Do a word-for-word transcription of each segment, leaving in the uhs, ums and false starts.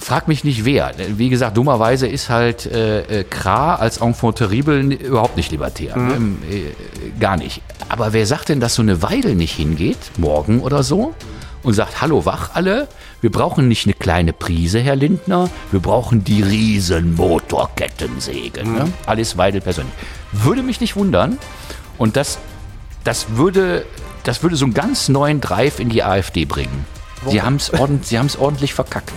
frag mich nicht wer. Wie gesagt, dummerweise ist halt äh, Kra als Enfant terrible überhaupt nicht libertär. Mhm. Äh, gar nicht. Aber wer sagt denn, dass so eine Weidel nicht hingeht, morgen oder so, und sagt, hallo, wach alle, wir brauchen nicht eine kleine Prise, Herr Lindner, wir brauchen die riesen Motorkettensäge. Mhm. Ne? Alice Weidel persönlich. Würde mich nicht wundern. Und das, das, würde, das würde so einen ganz neuen Drive in die AfD bringen. Warum? Sie haben es ordent, sie haben's ordentlich verkackt.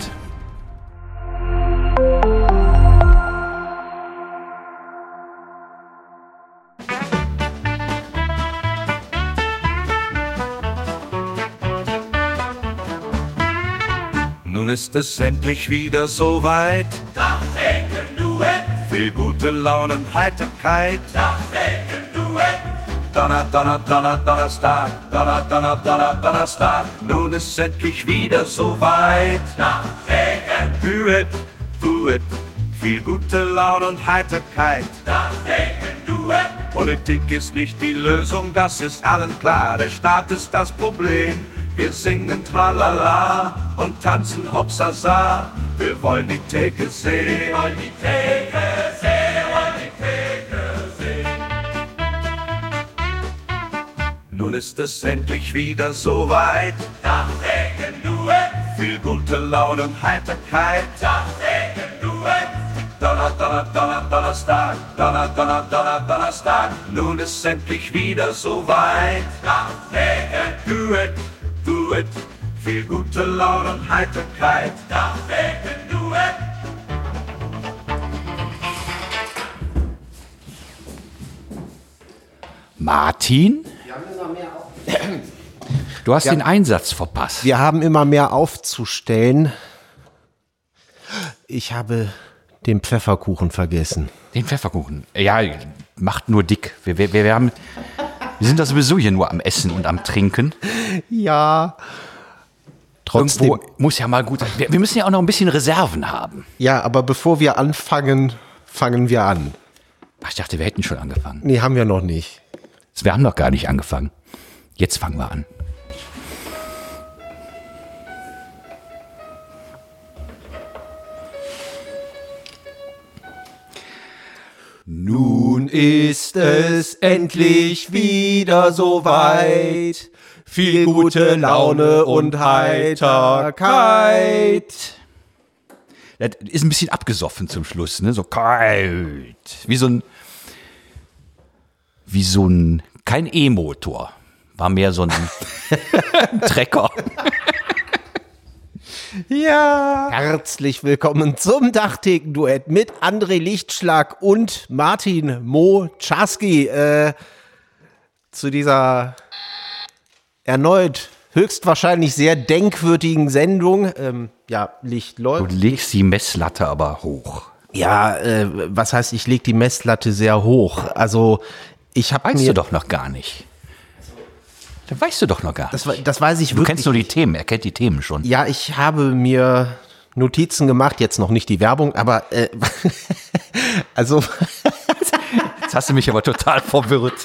Nun ist es endlich wieder soweit. Dachdecken-Duett. Viel gute Laune und Heiterkeit. Dachdecken-Duett. Donner, Donner, Donner, Donnerstag. Donner, Donner, Donner, Donnerstag. Nun ist es endlich wieder soweit. Dachdecken-Duett. Duett. Viel gute Laune und Heiterkeit. Dachdecken-Duett. Politik ist nicht die Lösung, das ist allen klar. Der Staat ist das Problem. Wir singen Tralala und tanzen Hopsasa. Wir wollen die Theke sehen. Wir wollen die Theke sehen. Wir wollen die Theke sehen. Nun ist es endlich wieder soweit. Dachdecken-Duett. Viel gute Laune und Heiterkeit. Dachdecken-Duett. Donner, Donner, Donner, Donnerstag. Donner, Donner, Donner, Donnerstag. Nun ist es endlich wieder soweit. Dachdecken-Duett. Duett, viel gute Laune und Heiterkeit. Dachdecken-Duett. Martin? Du hast ja den Einsatz verpasst. Wir haben immer mehr aufzustellen. Ich habe den Pfefferkuchen vergessen. Den Pfefferkuchen? Ja, macht nur dick. Wir, wir, wir haben... Wir sind da sowieso hier nur am Essen und am Trinken. Ja. Trotzdem. Irgendwo muss ja mal gut. Wir, wir müssen ja auch noch ein bisschen Reserven haben. Ja, aber bevor wir anfangen, fangen wir an. Ach, ich dachte, wir hätten schon angefangen. Nee, haben wir noch nicht. Wir haben noch gar nicht angefangen. Jetzt fangen wir an. Nun ist es endlich wieder soweit. Viel gute Laune und Heiterkeit. Das ist ein bisschen abgesoffen zum Schluss, ne? So kalt. Wie so ein, wie so ein, kein E-Motor. War mehr so ein Trecker. Ja. Herzlich willkommen zum Dachtheken-Duett mit André Lichtschlag und Martin Mo-Czarski äh, zu dieser erneut höchstwahrscheinlich sehr denkwürdigen Sendung. Ähm, ja, Licht läuft. Du legst die Messlatte aber hoch. Ja, äh, was heißt, ich leg die Messlatte sehr hoch? Also, ich habe mir... Weißt du doch noch gar nicht. Das weißt du doch noch gar nicht. Das, das weiß ich du wirklich. Du kennst nur die Themen, er kennt die Themen schon. Ja, ich habe mir Notizen gemacht, jetzt noch nicht die Werbung, aber äh, also jetzt hast du mich aber total verwirrt.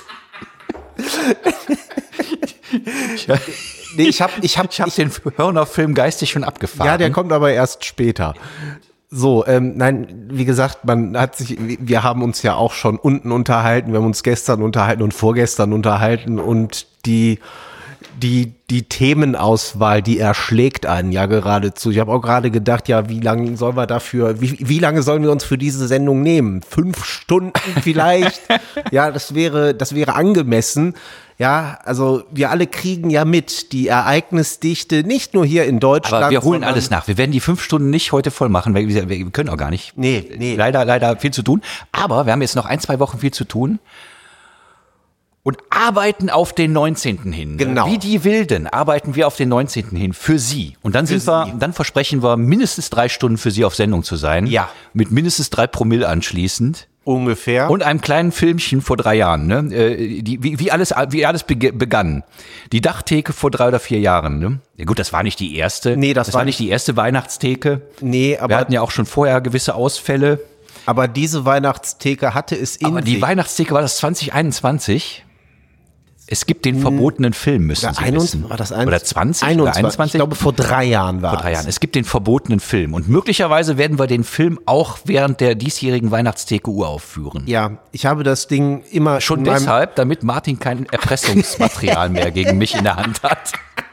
nee, ich habe ich hab, ich hab ich, den Hörner-Film geistig schon abgefahren. Ja, der kommt aber erst später. So, ähm, nein, wie gesagt, man hat sich, wir haben uns ja auch schon unten unterhalten, wir haben uns gestern unterhalten und vorgestern unterhalten und die, die, die Themenauswahl, die erschlägt einen ja geradezu. Ich habe auch gerade gedacht, ja, wie lange sollen wir dafür, wie, wie lange sollen wir uns für diese Sendung nehmen? Fünf Stunden vielleicht? Ja, das wäre, das wäre angemessen. Ja, also wir alle kriegen ja mit die Ereignisdichte, nicht nur hier in Deutschland. Aber wir holen alles nach. Wir werden die fünf Stunden nicht heute voll machen, weil wir, wir können auch gar nicht. Nee, nee. Leider, leider viel zu tun. Aber wir haben jetzt noch ein, zwei Wochen viel zu tun. Und arbeiten auf den neunzehnten hin. Genau. Wie die Wilden arbeiten wir auf den neunzehnten hin für Sie. Und dann Für sind wir, Sie. dann versprechen wir, mindestens drei Stunden für Sie auf Sendung zu sein. Ja. Mit mindestens drei Promille anschließend. Ungefähr. Und einem kleinen Filmchen vor drei Jahren, ne? Äh, die, wie, wie alles, wie alles beg- begann. Die Dachtheke vor drei oder vier Jahren, ne? Ja gut, das war nicht die erste. Nee, das das war war nicht die erste Weihnachtstheke. Nee, aber Wir hatten ja auch schon vorher gewisse Ausfälle. Aber diese Weihnachtstheke hatte es in Aber die sich. Weihnachtstheke war das zwanzig einundzwanzig. Es gibt den verbotenen Film, müssen Sie einundzwanzig, wissen. war das ein, oder zwanzig einundzwanzig, oder einundzwanzig? Ich glaube, vor drei Jahren war Vor drei es. Jahren. Es gibt den verbotenen Film. Und möglicherweise werden wir den Film auch während der diesjährigen Weihnachts-T K U aufführen. Ja, ich habe das Ding immer Schon in meinem- deshalb, damit Martin kein Erpressungsmaterial mehr gegen mich in der Hand hat.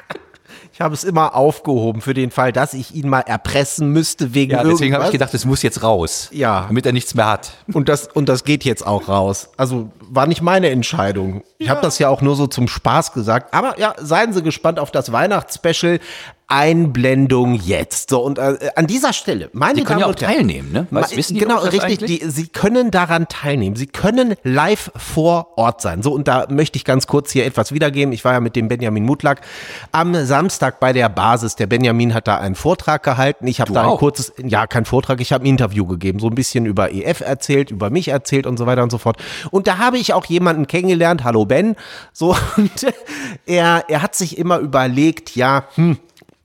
Ich habe es immer aufgehoben für den Fall, dass ich ihn mal erpressen müsste wegen Ja, deswegen habe irgendwas. ich gedacht, es muss jetzt raus. Ja. Damit er nichts mehr hat. Und das, und das geht jetzt auch raus. Also war nicht meine Entscheidung. Ich habe das ja auch nur so zum Spaß gesagt. Aber ja, seien Sie gespannt auf das Weihnachtsspecial. Einblendung jetzt. So, und äh, an dieser Stelle, meine Die können ja Damen auch und Herren, teilnehmen, ne? Weißt, Ma- wissen die genau, noch das richtig. eigentlich? Die, sie können daran teilnehmen. Sie können live vor Ort sein. So, und da möchte ich ganz kurz hier etwas wiedergeben. Ich war ja mit dem Benjamin Mutlak am Samstag bei der Basis. Der Benjamin hat da einen Vortrag gehalten. Ich habe Du da ein auch? kurzes, ja, kein Vortrag, ich habe ein Interview gegeben. So ein bisschen über E F erzählt, über mich erzählt und so weiter und so fort. Und da habe ich auch jemanden kennengelernt. Hallo Ben. So, und er, er hat sich immer überlegt, ja, hm,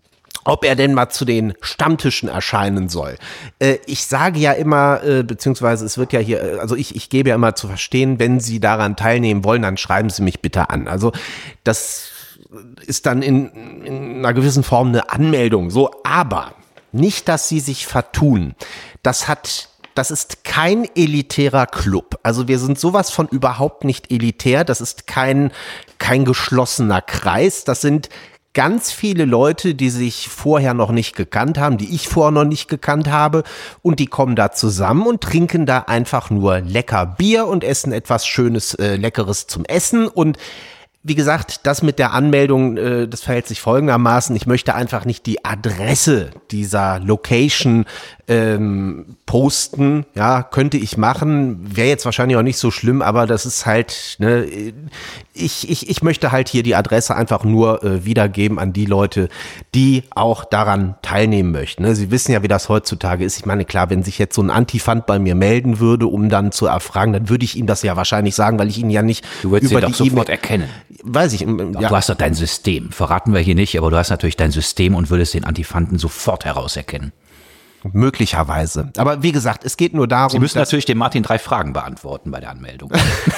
ob er denn mal zu den Stammtischen erscheinen soll. Äh, ich sage ja immer, äh, beziehungsweise es wird ja hier, äh, also ich, ich gebe ja immer zu verstehen, wenn Sie daran teilnehmen wollen, dann schreiben Sie mich bitte an. Also das ist dann in, in einer gewissen Form eine Anmeldung. So, aber nicht, dass Sie sich vertun. Das hat Das ist kein elitärer Club. Also wir sind sowas von überhaupt nicht elitär. Das ist kein, kein geschlossener Kreis. Das sind ganz viele Leute, die sich vorher noch nicht gekannt haben, die ich vorher noch nicht gekannt habe, und die kommen da zusammen und trinken da einfach nur lecker Bier und essen etwas Schönes, äh, Leckeres zum Essen. Und wie gesagt, das mit der Anmeldung, äh, das verhält sich folgendermaßen. Ich möchte einfach nicht die Adresse dieser Location ähm, posten. Ja, könnte ich machen. Wäre jetzt wahrscheinlich auch nicht so schlimm, aber das ist halt, ne, ich, ich, ich möchte halt hier die Adresse einfach nur äh, wiedergeben an die Leute, die auch daran teilnehmen möchten. Ne? Sie wissen ja, wie das heutzutage ist. Ich meine, klar, wenn sich jetzt so ein Antifant bei mir melden würde, um dann zu erfragen, dann würde ich ihm das ja wahrscheinlich sagen, weil ich ihn ja nicht Du würdest über ihn doch die sofort E-Mail- erkennen. Weiß ich, Doch, ja. Du hast doch dein System. Verraten wir hier nicht, aber du hast natürlich dein System und würdest den Antifanten sofort herauserkennen. Möglicherweise. Aber wie gesagt, es geht nur darum, Sie müssen dass- natürlich dem Martin drei Fragen beantworten bei der Anmeldung.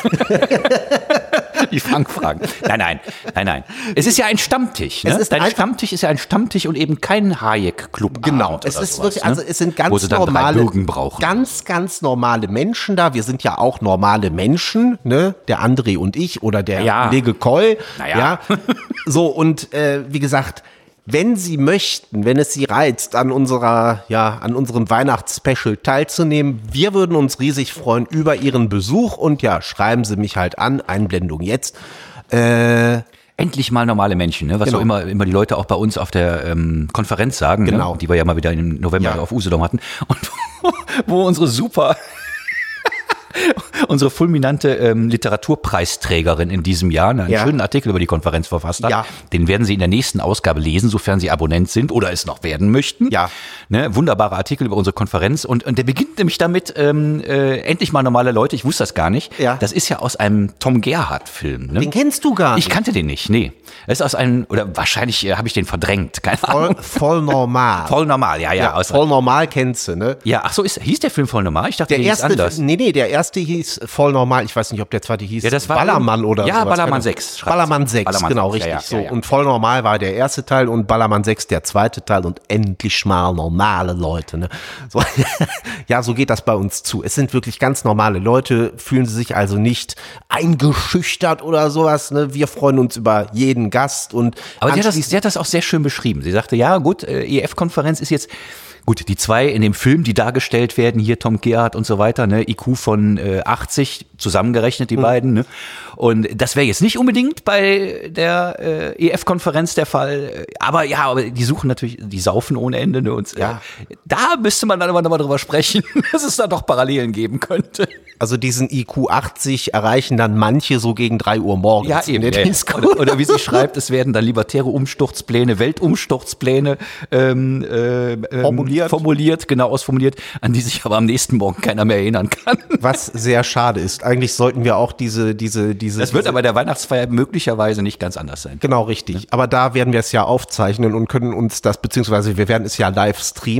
Die Fangfragen. Nein, nein, nein, nein. Es ist ja ein Stammtisch. Ne? Es ist Dein ein- Stammtisch ist ja ein Stammtisch und eben kein Hayek-Club. Genau, es ist wirklich, also es sind ganz Wo sie dann drei normale, Bürgen brauchen. ganz, ganz normale Menschen da. Wir sind ja auch normale Menschen, ne? Der André und ich oder der Ja. Kollege Koll. Naja. Ja. So, und äh, wie gesagt, wenn Sie möchten, wenn es Sie reizt, an unserer, ja, an unserem Weihnachtsspecial teilzunehmen, wir würden uns riesig freuen über Ihren Besuch, und ja, schreiben Sie mich halt an, Einblendung jetzt. Äh, Endlich mal normale Menschen, ne? Was Genau. so immer, immer die Leute auch bei uns auf der ähm, Konferenz sagen, Genau. ne? Die wir ja mal wieder im November Ja. auf Usedom hatten. Und wo, wo unsere super, unsere fulminante ähm, Literaturpreisträgerin in diesem Jahr einen Ja. schönen Artikel über die Konferenz verfasst hat. Ja. Den werden Sie in der nächsten Ausgabe lesen, sofern Sie Abonnent sind oder es noch werden möchten. Ja. Ne? Wunderbarer Artikel über unsere Konferenz. Und, und der beginnt nämlich damit, ähm, äh, endlich mal normale Leute, ich wusste das gar nicht. Ja. Das ist ja aus einem Tom Gerhardt-Film. Ne? Den kennst du gar nicht. Ich kannte den nicht, nee. Das ist aus einem, oder wahrscheinlich äh, habe ich den verdrängt, keine Voll, Ahnung. voll normal. Voll normal, ja, ja. Ja, aus, voll normal kennst du, ne? ja, ach so, ist, hieß der Film voll normal? Ich dachte, Der der hieß erste, anders. nee, nee, der erste hieß voll normal. Ich weiß nicht, ob der zweite hieß Ja, das war Ballermann oder ja, sowas. Ballermann Genau. sechs schreibt's. Ballermann sechs, Ballermann genau, sechs, richtig. ja, ja, so. ja, ja. Und voll normal war der erste Teil und Ballermann sechs der zweite Teil und endlich mal normale Leute, ne? So, ja, so geht das bei uns zu. Es sind wirklich ganz normale Leute, fühlen sie sich also nicht eingeschüchtert oder sowas, ne? Wir freuen uns über jeden Gast und Aber sie hat, das, anschließend- sie hat das auch sehr schön beschrieben. Sie sagte, ja gut, äh, E F-Konferenz ist jetzt, gut, die zwei in dem Film, die dargestellt werden, hier Tom Gerhardt und so weiter, ne, I Q von äh, achtzig, zusammengerechnet die Mhm. beiden. Ne? Und das wäre jetzt nicht unbedingt bei der äh, E F-Konferenz der Fall. Aber ja, aber die suchen natürlich, die saufen ohne Ende. Ne? Und äh, Ja. da müsste man dann aber nochmal drüber sprechen, dass es da doch Parallelen geben könnte. Also diesen I Q achtzig erreichen dann manche so gegen drei Uhr morgens. Ja, in eben. der Ja, ja. Disco. Oder, oder wie sie schreibt, es werden dann libertäre Umsturzpläne, Weltumsturzpläne ähm, äh, ähm, Formuliert. formuliert, genau ausformuliert, an die sich aber am nächsten Morgen keiner mehr erinnern kann. Was sehr schade ist. Eigentlich sollten wir auch diese, diese, diese. Das wird diese, aber der Weihnachtsfeier möglicherweise nicht ganz anders sein. Genau, richtig. Aber da werden wir es ja aufzeichnen und können uns das, beziehungsweise wir werden es ja live streamen.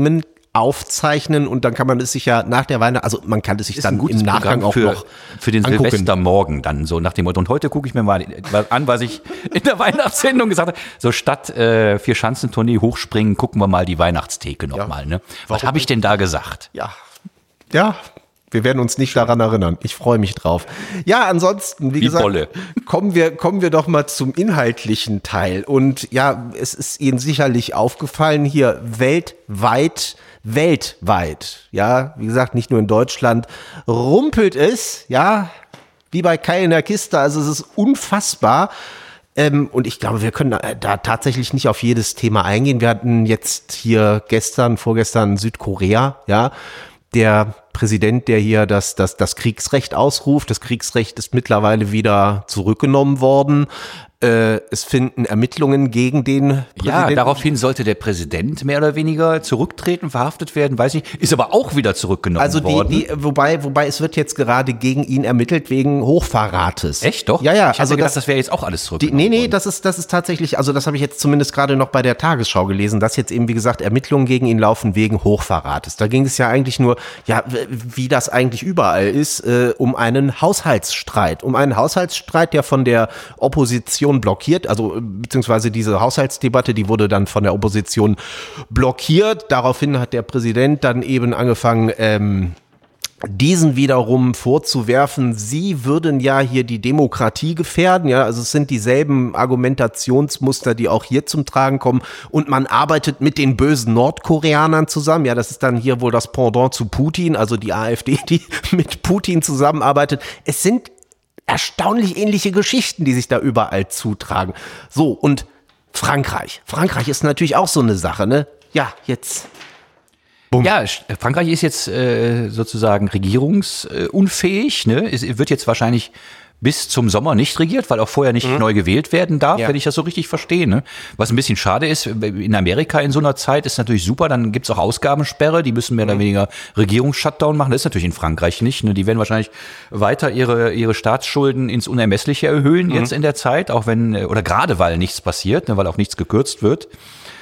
aufzeichnen und dann kann man es sich ja nach der Weihnacht, also man kann es sich dann im Nachgang auch für, noch für den angucken. Silvestermorgen dann so nach dem Motto. Und heute gucke ich mir mal an, was ich in der Weihnachtssendung gesagt habe. So statt äh, Vier-Schanzentournee hochspringen, gucken wir mal die Weihnachtstheke nochmal. Ja. Ne? Was habe ich denn da gesagt? Ja, ja. Wir werden uns nicht daran erinnern. Ich freue mich drauf. Ja, ansonsten, wie, wie gesagt, Bolle. kommen wir, kommen wir doch mal zum inhaltlichen Teil. Und ja, es ist Ihnen sicherlich aufgefallen, hier weltweit, weltweit, ja, wie gesagt, nicht nur in Deutschland, rumpelt es, ja, wie bei Kai in der Kiste. Also es ist unfassbar. Ähm, und ich glaube, wir können da, da tatsächlich nicht auf jedes Thema eingehen. Wir hatten jetzt hier gestern, vorgestern Südkorea, ja, der Präsident, der hier das, das, das Kriegsrecht ausruft. Das Kriegsrecht ist mittlerweile wieder zurückgenommen worden. Äh, es finden Ermittlungen gegen den Präsidenten. Ja, daraufhin sollte der Präsident mehr oder weniger zurücktreten, verhaftet werden, weiß nicht, ist aber auch wieder zurückgenommen also die, worden. Die, wobei, wobei es wird jetzt gerade gegen ihn ermittelt wegen Hochverrates. Echt, doch? Ja, ja. Ich hatte also gedacht, das, das wäre jetzt auch alles zurückgenommen die, Nee, nee, worden. das ist, das ist tatsächlich, also das habe ich jetzt zumindest gerade noch bei der Tagesschau gelesen, dass jetzt eben, wie gesagt, Ermittlungen gegen ihn laufen wegen Hochverrates. Da ging es ja eigentlich nur, ja, wie das eigentlich überall ist, äh, um einen Haushaltsstreit. Um einen Haushaltsstreit, der von der Opposition blockiert, also beziehungsweise diese Haushaltsdebatte, die wurde dann von der Opposition blockiert. Daraufhin hat der Präsident dann eben angefangen, ähm, diesen wiederum vorzuwerfen, sie würden ja hier die Demokratie gefährden, ja, also es sind dieselben Argumentationsmuster, die auch hier zum Tragen kommen und man arbeitet mit den bösen Nordkoreanern zusammen, ja, das ist dann hier wohl das Pendant zu Putin, also die AfD, die mit Putin zusammenarbeitet. Es sind erstaunlich ähnliche Geschichten, die sich da überall zutragen. So, und Frankreich. Frankreich ist natürlich auch so eine Sache, ne? Ja, jetzt... Bumm. Ja, Frankreich ist jetzt äh, sozusagen regierungsunfähig, ne? Es wird jetzt wahrscheinlich bis zum Sommer nicht regiert, weil auch vorher nicht mhm. neu gewählt werden darf, ja. Wenn ich das so richtig verstehe. Ne? Was ein bisschen schade ist, in Amerika in so einer Zeit ist natürlich super, dann gibt's auch Ausgabensperre, die müssen mehr mhm. oder weniger Regierungsshutdown machen. Das ist natürlich in Frankreich nicht. Ne? Die werden wahrscheinlich weiter ihre ihre Staatsschulden ins Unermessliche erhöhen mhm. jetzt in der Zeit, auch wenn, oder gerade weil nichts passiert, ne? Weil auch nichts gekürzt wird.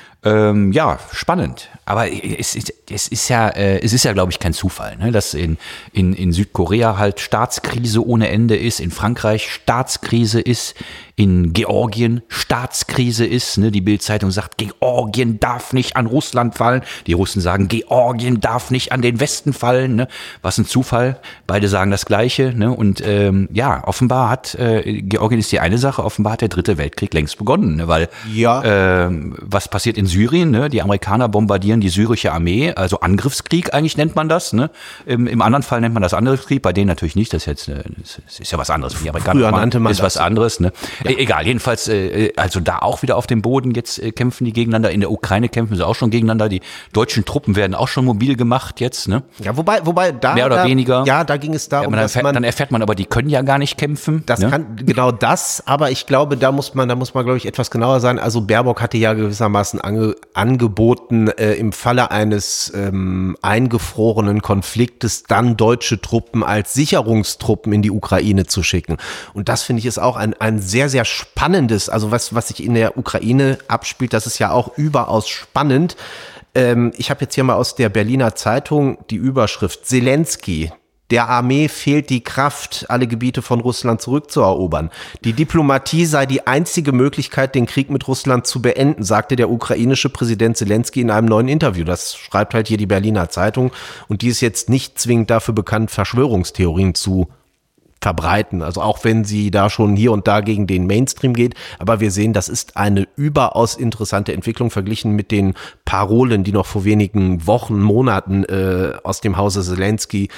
Ähm, ja, spannend. Aber es ist, es ist ja, äh, es ist ja, glaube ich, kein Zufall, ne? Dass in, in, in Südkorea halt Staatskrise ohne Ende ist, in Frankreich Staatskrise ist, in Georgien Staatskrise ist. Ne? Die Bild-Zeitung sagt, Georgien darf nicht an Russland fallen. Die Russen sagen, Georgien darf nicht an den Westen fallen. Ne? Was ein Zufall. Beide sagen das Gleiche. Ne? Und ähm, ja, offenbar hat, äh, Georgien ist die eine Sache, offenbar hat der dritte Weltkrieg längst begonnen. Ne? Weil ja. ähm, was passiert in Syrien? Ne? Die Amerikaner bombardieren die syrische Armee, also Angriffskrieg eigentlich nennt man das. Ne? Im, Im anderen Fall nennt man das Angriffskrieg, bei denen natürlich nicht. Das ist jetzt, äh, das ist ja was anderes. Die Amerikaner Früher nannte man ist was anderes. Ne? Ja. Egal, jedenfalls, äh, also da auch wieder auf dem Boden jetzt äh, kämpfen die gegeneinander. In der Ukraine kämpfen sie auch schon gegeneinander. Die deutschen Truppen werden auch schon mobil gemacht jetzt. Ne? Ja, wobei, wobei da mehr oder da, weniger. Ja, da ging es darum, ja, dann, dass erfährt, man dann erfährt man aber, die können ja gar nicht kämpfen. Das ne? kann genau das, aber ich glaube, da muss man, da muss man, glaube ich, etwas genauer sein. Also Baerbock hatte ja gewissermaßen ange, angeboten, äh, im Falle eines ähm, eingefrorenen Konfliktes dann deutsche Truppen als Sicherungstruppen in die Ukraine zu schicken. Und das finde ich ist auch ein ein sehr sehr spannendes. Also was, was sich in der Ukraine abspielt, das ist ja auch überaus spannend. Ähm, ich habe jetzt hier mal aus der Berliner Zeitung die Überschrift: Zelensky. Der Armee fehlt die Kraft, alle Gebiete von Russland zurückzuerobern. Die Diplomatie sei die einzige Möglichkeit, den Krieg mit Russland zu beenden, sagte der ukrainische Präsident Zelensky in einem neuen Interview. Das schreibt halt hier die Berliner Zeitung. Und die ist jetzt nicht zwingend dafür bekannt, Verschwörungstheorien zu verbreiten. Also auch wenn sie da schon hier und da gegen den Mainstream geht. Aber wir sehen, das ist eine überaus interessante Entwicklung verglichen mit den Parolen, die noch vor wenigen Wochen, Monaten äh, aus dem Hause Zelensky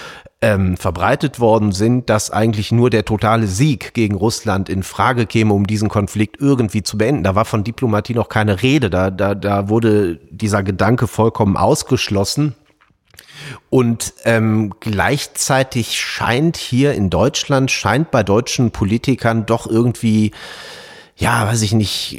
ähm, verbreitet worden sind, dass eigentlich nur der totale Sieg gegen Russland in Frage käme, um diesen Konflikt irgendwie zu beenden. Da war von Diplomatie noch keine Rede. Da, da, da wurde dieser Gedanke vollkommen ausgeschlossen. Und ähm, gleichzeitig scheint hier in Deutschland, scheint bei deutschen Politikern doch irgendwie, ja, weiß ich nicht,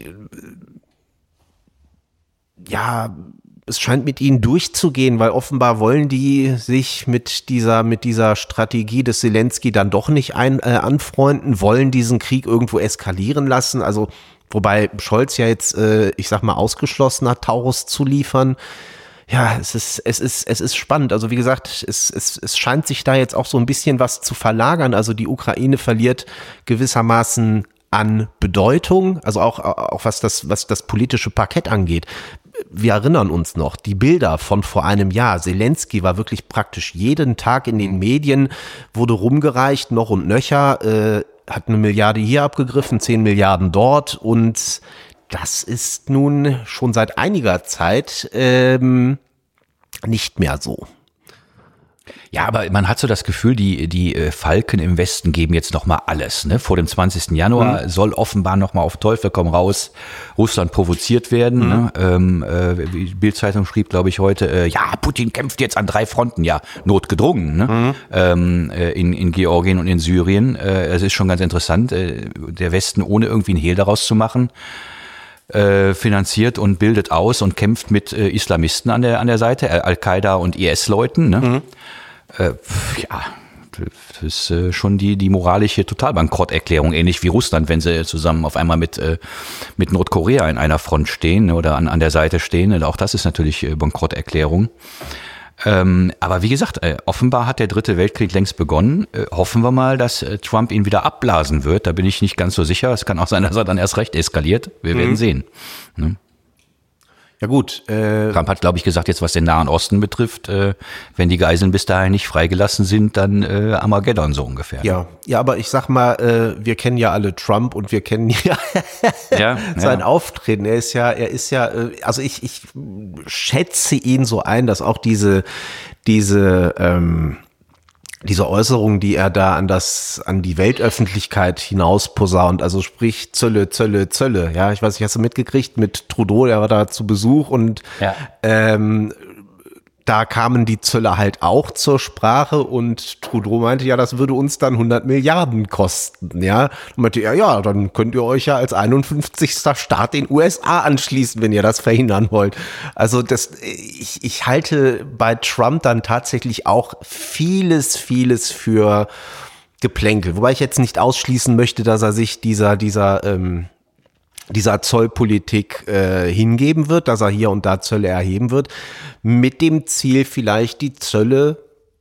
ja, es scheint mit ihnen durchzugehen, weil offenbar wollen die sich mit dieser mit dieser Strategie des Zelensky dann doch nicht ein, äh, anfreunden, wollen diesen Krieg irgendwo eskalieren lassen. Also wobei Scholz ja jetzt, äh, ich sag mal, ausgeschlossen hat, Taurus zu liefern. Ja, es ist, es ist, es ist spannend. Also wie gesagt, es, es, es scheint sich da jetzt auch so ein bisschen was zu verlagern. Also die Ukraine verliert gewissermaßen an Bedeutung, also auch, auch was das, was das politische Parkett angeht. Wir erinnern uns noch, die Bilder von vor einem Jahr. Zelensky war wirklich praktisch jeden Tag in den Medien, wurde rumgereicht, noch und nöcher, äh, hat eine Milliarde hier abgegriffen, zehn Milliarden dort, und das ist nun schon seit einiger Zeit ähm, nicht mehr so. Ja, aber man hat so das Gefühl, die die äh, Falken im Westen geben jetzt noch mal alles. Ne? Vor dem zwanzigsten Januar mhm. soll offenbar noch mal auf Teufel komm raus Russland provoziert werden. Mhm. Ne? Ähm, äh, die Bild-Zeitung schrieb, glaube ich, heute, äh, ja, Putin kämpft jetzt an drei Fronten. Ja, notgedrungen. Ne? Mhm. Ähm, äh, in, in Georgien und in Syrien. Äh, es ist schon ganz interessant, äh, der Westen ohne irgendwie ein Hehl daraus zu machen, Äh, finanziert und bildet aus und kämpft mit äh, Islamisten an der an der Seite, äh, Al-Qaida und I S-Leuten. Ne? Mhm. Äh, ja, das ist äh, schon die die moralische Totalbankrotterklärung, ähnlich wie Russland, wenn sie zusammen auf einmal mit äh, mit Nordkorea in einer Front stehen oder an an der Seite stehen. Und auch das ist natürlich äh, Bankrotterklärung. Ähm, aber wie gesagt, äh, offenbar hat der dritte Weltkrieg längst begonnen. Äh, hoffen wir mal, dass äh, Trump ihn wieder abblasen wird. Da bin ich nicht ganz so sicher. Es kann auch sein, dass er dann erst recht eskaliert. Wir mhm. werden sehen. Ne? Ja gut. Äh, Trump hat, glaube ich, gesagt, jetzt was den Nahen Osten betrifft, äh, wenn die Geiseln bis dahin nicht freigelassen sind, dann äh, Armageddon so ungefähr. Ja, ja, aber ich sag mal, äh, wir kennen ja alle Trump und wir kennen ja, ja sein ja. Auftreten. Er ist ja, er ist ja, äh, also ich, ich schätze ihn so ein, dass auch diese, diese, ähm, diese Äußerung, die er da an das, an die Weltöffentlichkeit hinaus posaunt, also sprich Zölle, Zölle, Zölle, ja, ich weiß nicht, hast du mitgekriegt mit Trudeau, der war da zu Besuch und ja. ähm, da kamen die Zölle halt auch zur Sprache und Trudeau meinte, ja, das würde uns dann hundert Milliarden kosten, ja. Und meinte, ja, ja, dann könnt ihr euch ja als einundfünfzigster Staat den U S A anschließen, wenn ihr das verhindern wollt. Also das, ich, ich halte bei Trump dann tatsächlich auch vieles, vieles für Geplänkel. Wobei ich jetzt nicht ausschließen möchte, dass er sich dieser, dieser, ähm, dieser Zollpolitik äh, hingeben wird, dass er hier und da Zölle erheben wird, mit dem Ziel vielleicht die Zölle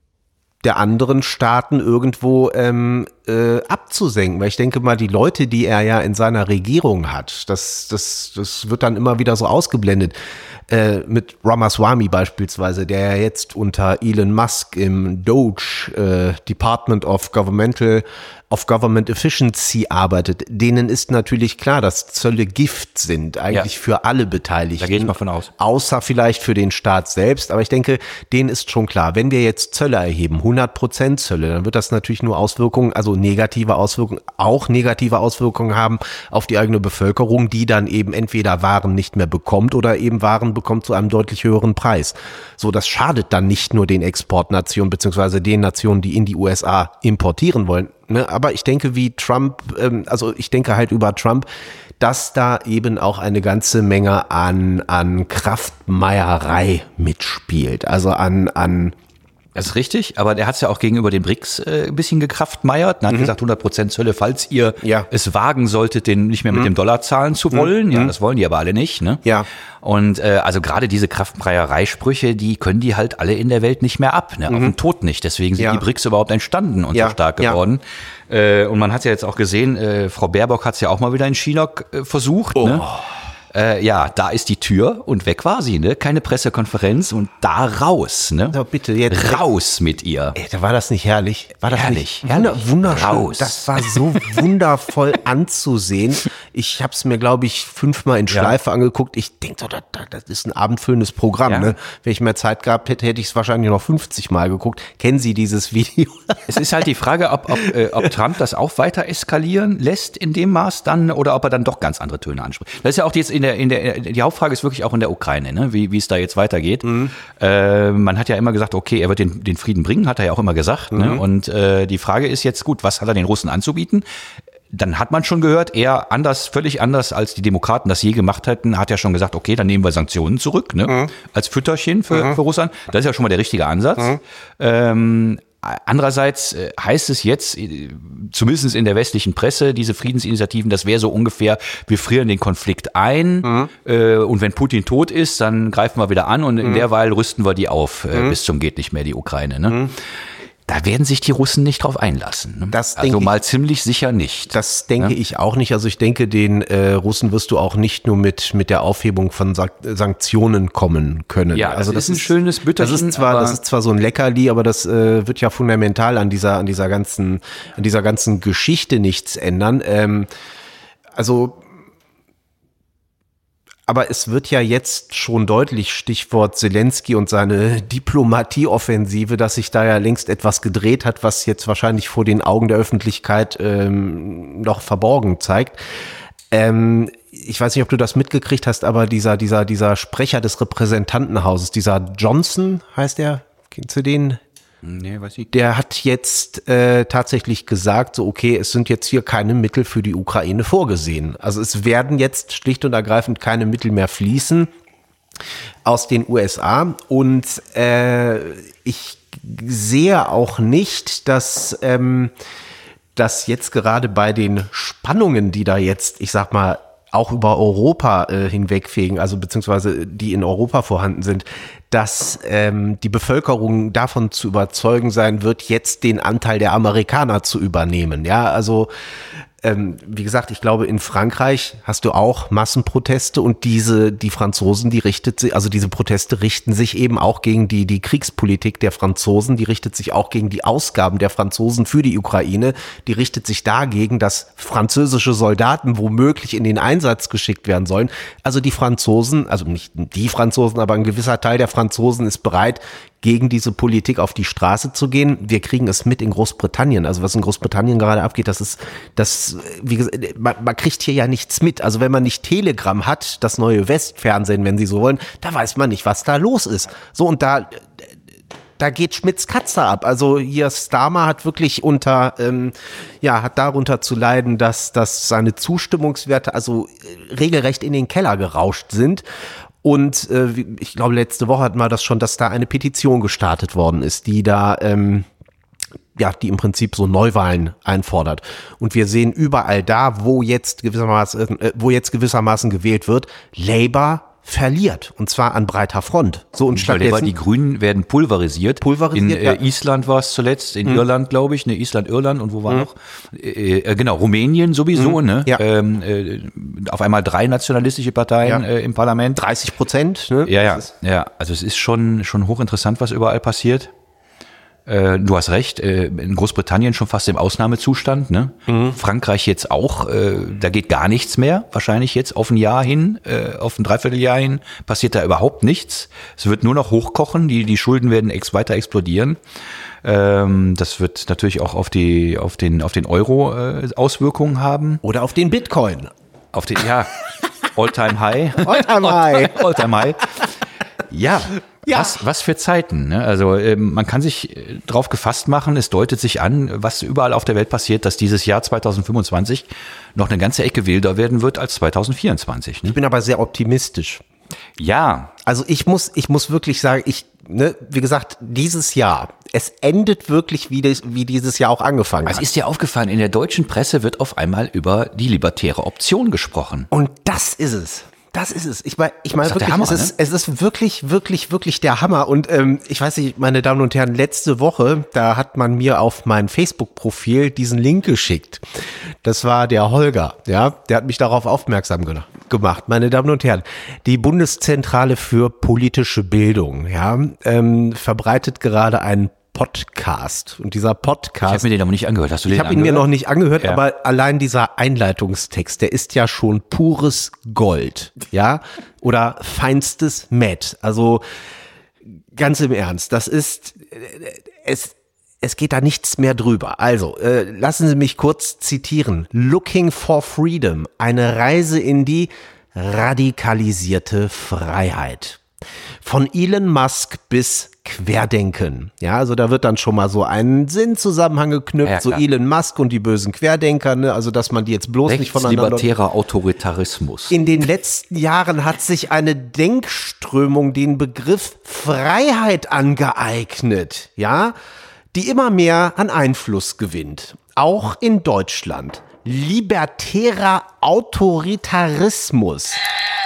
der anderen Staaten irgendwo ähm, äh, abzusenken. Weil ich denke mal, die Leute, die er ja in seiner Regierung hat, das, das, das wird dann immer wieder so ausgeblendet. Äh, mit Ramaswamy beispielsweise, der ja jetzt unter Elon Musk im Doge äh, Department of Governmental of Government Efficiency arbeitet, denen ist natürlich klar, dass Zölle Gift sind, eigentlich ja. für alle Beteiligten. Da gehe ich mal von aus. Außer vielleicht für den Staat selbst, aber ich denke, denen ist schon klar, wenn wir jetzt Zölle erheben, hundert Prozent Zölle, dann wird das natürlich nur Auswirkungen, also negative Auswirkungen, auch negative Auswirkungen haben auf die eigene Bevölkerung, die dann eben entweder Waren nicht mehr bekommt oder eben Waren bekommt zu einem deutlich höheren Preis. So, das schadet dann nicht nur den Exportnationen beziehungsweise den Nationen, die in die U S A importieren wollen. Ne, aber ich denke, wie Trump, ähm, also ich denke halt über Trump, dass da eben auch eine ganze Menge an an Kraftmeierei mitspielt. Also an an Das ist richtig, aber der hat es ja auch gegenüber den B R I C S äh, ein bisschen gekraftmeiert. Er hat mhm. gesagt, hundert Prozent Zölle, falls ihr ja. es wagen solltet, den nicht mehr mit mhm. dem Dollar zahlen zu wollen. Mhm. Ja, das wollen die aber alle nicht. Ne? Ja. Und äh, also gerade diese Kraftmeiereisprüche, die können die halt alle in der Welt nicht mehr ab. Ne? Mhm. Auf den Tod nicht. Deswegen sind ja. die B R I C S überhaupt entstanden und ja. so stark geworden. Ja. Äh, und man hat ja jetzt auch gesehen, äh, Frau Baerbock hat es ja auch mal wieder in China äh, versucht. Oh. Ne? Äh, ja, da ist die Tür und weg war sie, ne? Keine Pressekonferenz und da raus, ne? So, bitte jetzt raus mit ihr. Ey, da war das nicht herrlich? War das herrlich, nicht herrlich. Wunderschön. Raus. Das war so wundervoll anzusehen. Ich habe es mir, glaube ich, fünfmal in Schleife ja. angeguckt. Ich denke, so, das, das ist ein abendfüllendes Programm. Ja. Ne? Wenn ich mehr Zeit gehabt hätte, hätte ich es wahrscheinlich noch fünfzig Mal geguckt. Kennen Sie dieses Video? Es ist halt die Frage, ob, ob, äh, ob Trump das auch weiter eskalieren lässt in dem Maß dann oder ob er dann doch ganz andere Töne anspricht. Das ist ja auch jetzt in der, in der, die Hauptfrage ist wirklich auch in der Ukraine, ne? wie, wie es da jetzt weitergeht. Mhm. Äh, man hat ja immer gesagt, okay, er wird den, den Frieden bringen, hat er ja auch immer gesagt. Mhm. Ne? Und äh, die Frage ist jetzt, gut, was hat er den Russen anzubieten? Dann hat man schon gehört, er anders, völlig anders als die Demokraten das je gemacht hätten, hat ja schon gesagt, okay, dann nehmen wir Sanktionen zurück, ne? Mhm. als Fütterchen für, mhm. für Russland. Das ist ja schon mal der richtige Ansatz. Mhm. Ähm, andererseits äh, heißt es jetzt, äh, zumindest in der westlichen Presse, diese Friedensinitiativen, das wäre so ungefähr, wir frieren den Konflikt ein mhm. äh, und wenn Putin tot ist, dann greifen wir wieder an und in mhm. derweil rüsten wir die auf äh, mhm. bis zum geht nicht mehr, die Ukraine. Ne? Mhm. Da werden sich die Russen nicht drauf einlassen. Ne? Das also mal ich, ziemlich sicher nicht. Das denke ja? ich auch nicht. Also ich denke, den äh, Russen wirst du auch nicht nur mit mit der Aufhebung von Sa- Sanktionen kommen können. Ja, also das, das ist ein schönes Bütterchen. Das ist zwar, das ist zwar so ein Leckerli, aber das äh, wird ja fundamental an dieser an dieser ganzen an dieser ganzen Geschichte nichts ändern. Ähm, also Aber es wird ja jetzt schon deutlich, Stichwort Zelensky und seine Diplomatieoffensive, dass sich da ja längst etwas gedreht hat, was jetzt wahrscheinlich vor den Augen der Öffentlichkeit ähm, noch verborgen zeigt. Ähm, ich weiß nicht, ob du das mitgekriegt hast, aber dieser dieser dieser Sprecher des Repräsentantenhauses, dieser Johnson heißt er, kennst du den? Nee, weiß ich. Der hat jetzt äh, tatsächlich gesagt, so okay, es sind jetzt hier keine Mittel für die Ukraine vorgesehen. Also es werden jetzt schlicht und ergreifend keine Mittel mehr fließen aus den U S A. Und äh, ich sehe auch nicht, dass, ähm, dass jetzt gerade bei den Spannungen, die da jetzt, ich sag mal, auch über Europa äh, hinwegfegen, also beziehungsweise die in Europa vorhanden sind, dass ähm, die Bevölkerung davon zu überzeugen sein wird, jetzt den Anteil der Amerikaner zu übernehmen. Ja, also ähm, wie gesagt, ich glaube, in Frankreich hast du auch Massenproteste und diese, die Franzosen, die richtet sich, also diese Proteste richten sich eben auch gegen die, die Kriegspolitik der Franzosen, die richtet sich auch gegen die Ausgaben der Franzosen für die Ukraine, die richtet sich dagegen, dass französische Soldaten womöglich in den Einsatz geschickt werden sollen. Also die Franzosen, also nicht die Franzosen, aber ein gewisser Teil der Franzosen ist bereit, gegen diese Politik auf die Straße zu gehen. Wir kriegen es mit in Großbritannien. Also was in Großbritannien gerade abgeht, das ist, das, wie gesagt, man, man kriegt hier ja nichts mit. Also wenn man nicht Telegram hat, das neue Westfernsehen, wenn Sie so wollen, da weiß man nicht, was da los ist. So, und da, da geht Schmitz Katze ab. Also hier Starmer hat wirklich unter, ähm, ja, hat darunter zu leiden, dass, dass seine Zustimmungswerte also regelrecht in den Keller gerauscht sind. Und äh, ich glaube, letzte Woche hatten wir das schon, dass da eine Petition gestartet worden ist, die da, ähm, ja, die im Prinzip so Neuwahlen einfordert. Und wir sehen überall da, wo jetzt gewissermaßen, äh, wo jetzt gewissermaßen gewählt wird, Labour verliert, und zwar an breiter Front. So, und stattdessen, die Grünen werden pulverisiert. Pulverisiert, in äh, ja. Island war es zuletzt, in Mhm. Irland, glaube ich, ne, Island, Irland und wo war Mhm. noch? Äh, äh, genau, Rumänien sowieso, Mhm. ne? Ja. Ähm, äh, auf einmal drei nationalistische Parteien Ja. äh, im Parlament. dreißig Prozent, ne? Ja, ja, Das ist- ja. Also es ist schon schon hochinteressant, was überall passiert. Äh, du hast recht, äh, in Großbritannien schon fast im Ausnahmezustand, ne? Mhm. Frankreich jetzt auch, äh, da geht gar nichts mehr, wahrscheinlich jetzt auf ein Jahr hin, äh, auf ein Dreivierteljahr hin, passiert da überhaupt nichts. Es wird nur noch hochkochen, die, die Schulden werden ex weiter explodieren. Ähm, das wird natürlich auch auf die, auf den, auf den Euro äh, Auswirkungen haben. Oder auf den Bitcoin. Auf den, ja, All-Time High. All-time high. All-Time High. Ja. Ja. Was, was für Zeiten. Ne? Also ähm, man kann sich äh, drauf gefasst machen, es deutet sich an, was überall auf der Welt passiert, dass dieses Jahr zwanzig fünfundzwanzig noch eine ganze Ecke wilder werden wird als zwanzig vierundzwanzig. Ne? Ich bin aber sehr optimistisch. Ja. Also ich muss, ich muss wirklich sagen, ich, ne, wie gesagt, dieses Jahr, es endet wirklich wie, das, wie dieses Jahr auch angefangen Was hat. ist dir aufgefallen? In der deutschen Presse wird auf einmal über die libertäre Option gesprochen. Und das ist es. Das ist es. Ich meine, ich meine Das ist doch wirklich, der Hammer, es, ist, es ist wirklich, wirklich, wirklich der Hammer. Und ähm, ich weiß nicht, meine Damen und Herren, letzte Woche, da hat man mir auf mein Facebook-Profil diesen Link geschickt. Das war der Holger, ja, der hat mich darauf aufmerksam ge- gemacht. Meine Damen und Herren, die Bundeszentrale für politische Bildung, ja, ähm, verbreitet gerade einen Podcast. Und dieser Podcast. Ich habe mir den aber nicht angehört. Hast du den Ich habe ihn mir angehört? noch nicht angehört, Ja. aber allein dieser Einleitungstext, der ist ja schon pures Gold, ja, oder feinstes Matt. Also ganz im Ernst, das ist äh, es. Es geht da nichts mehr drüber. Also, äh, lassen Sie mich kurz zitieren. Looking for Freedom, eine Reise in die radikalisierte Freiheit. Von Elon Musk bis Querdenken. Ja, also da wird dann schon mal so ein Sinnzusammenhang geknüpft, Ja, so klar. Elon Musk und die bösen Querdenker, ne? Also dass man die jetzt bloß nicht voneinander... Rechtslibertärer Autoritarismus. In den letzten Jahren hat sich eine Denkströmung den Begriff Freiheit angeeignet, ja, die immer mehr an Einfluss gewinnt. Auch in Deutschland. Libertärer Autoritarismus.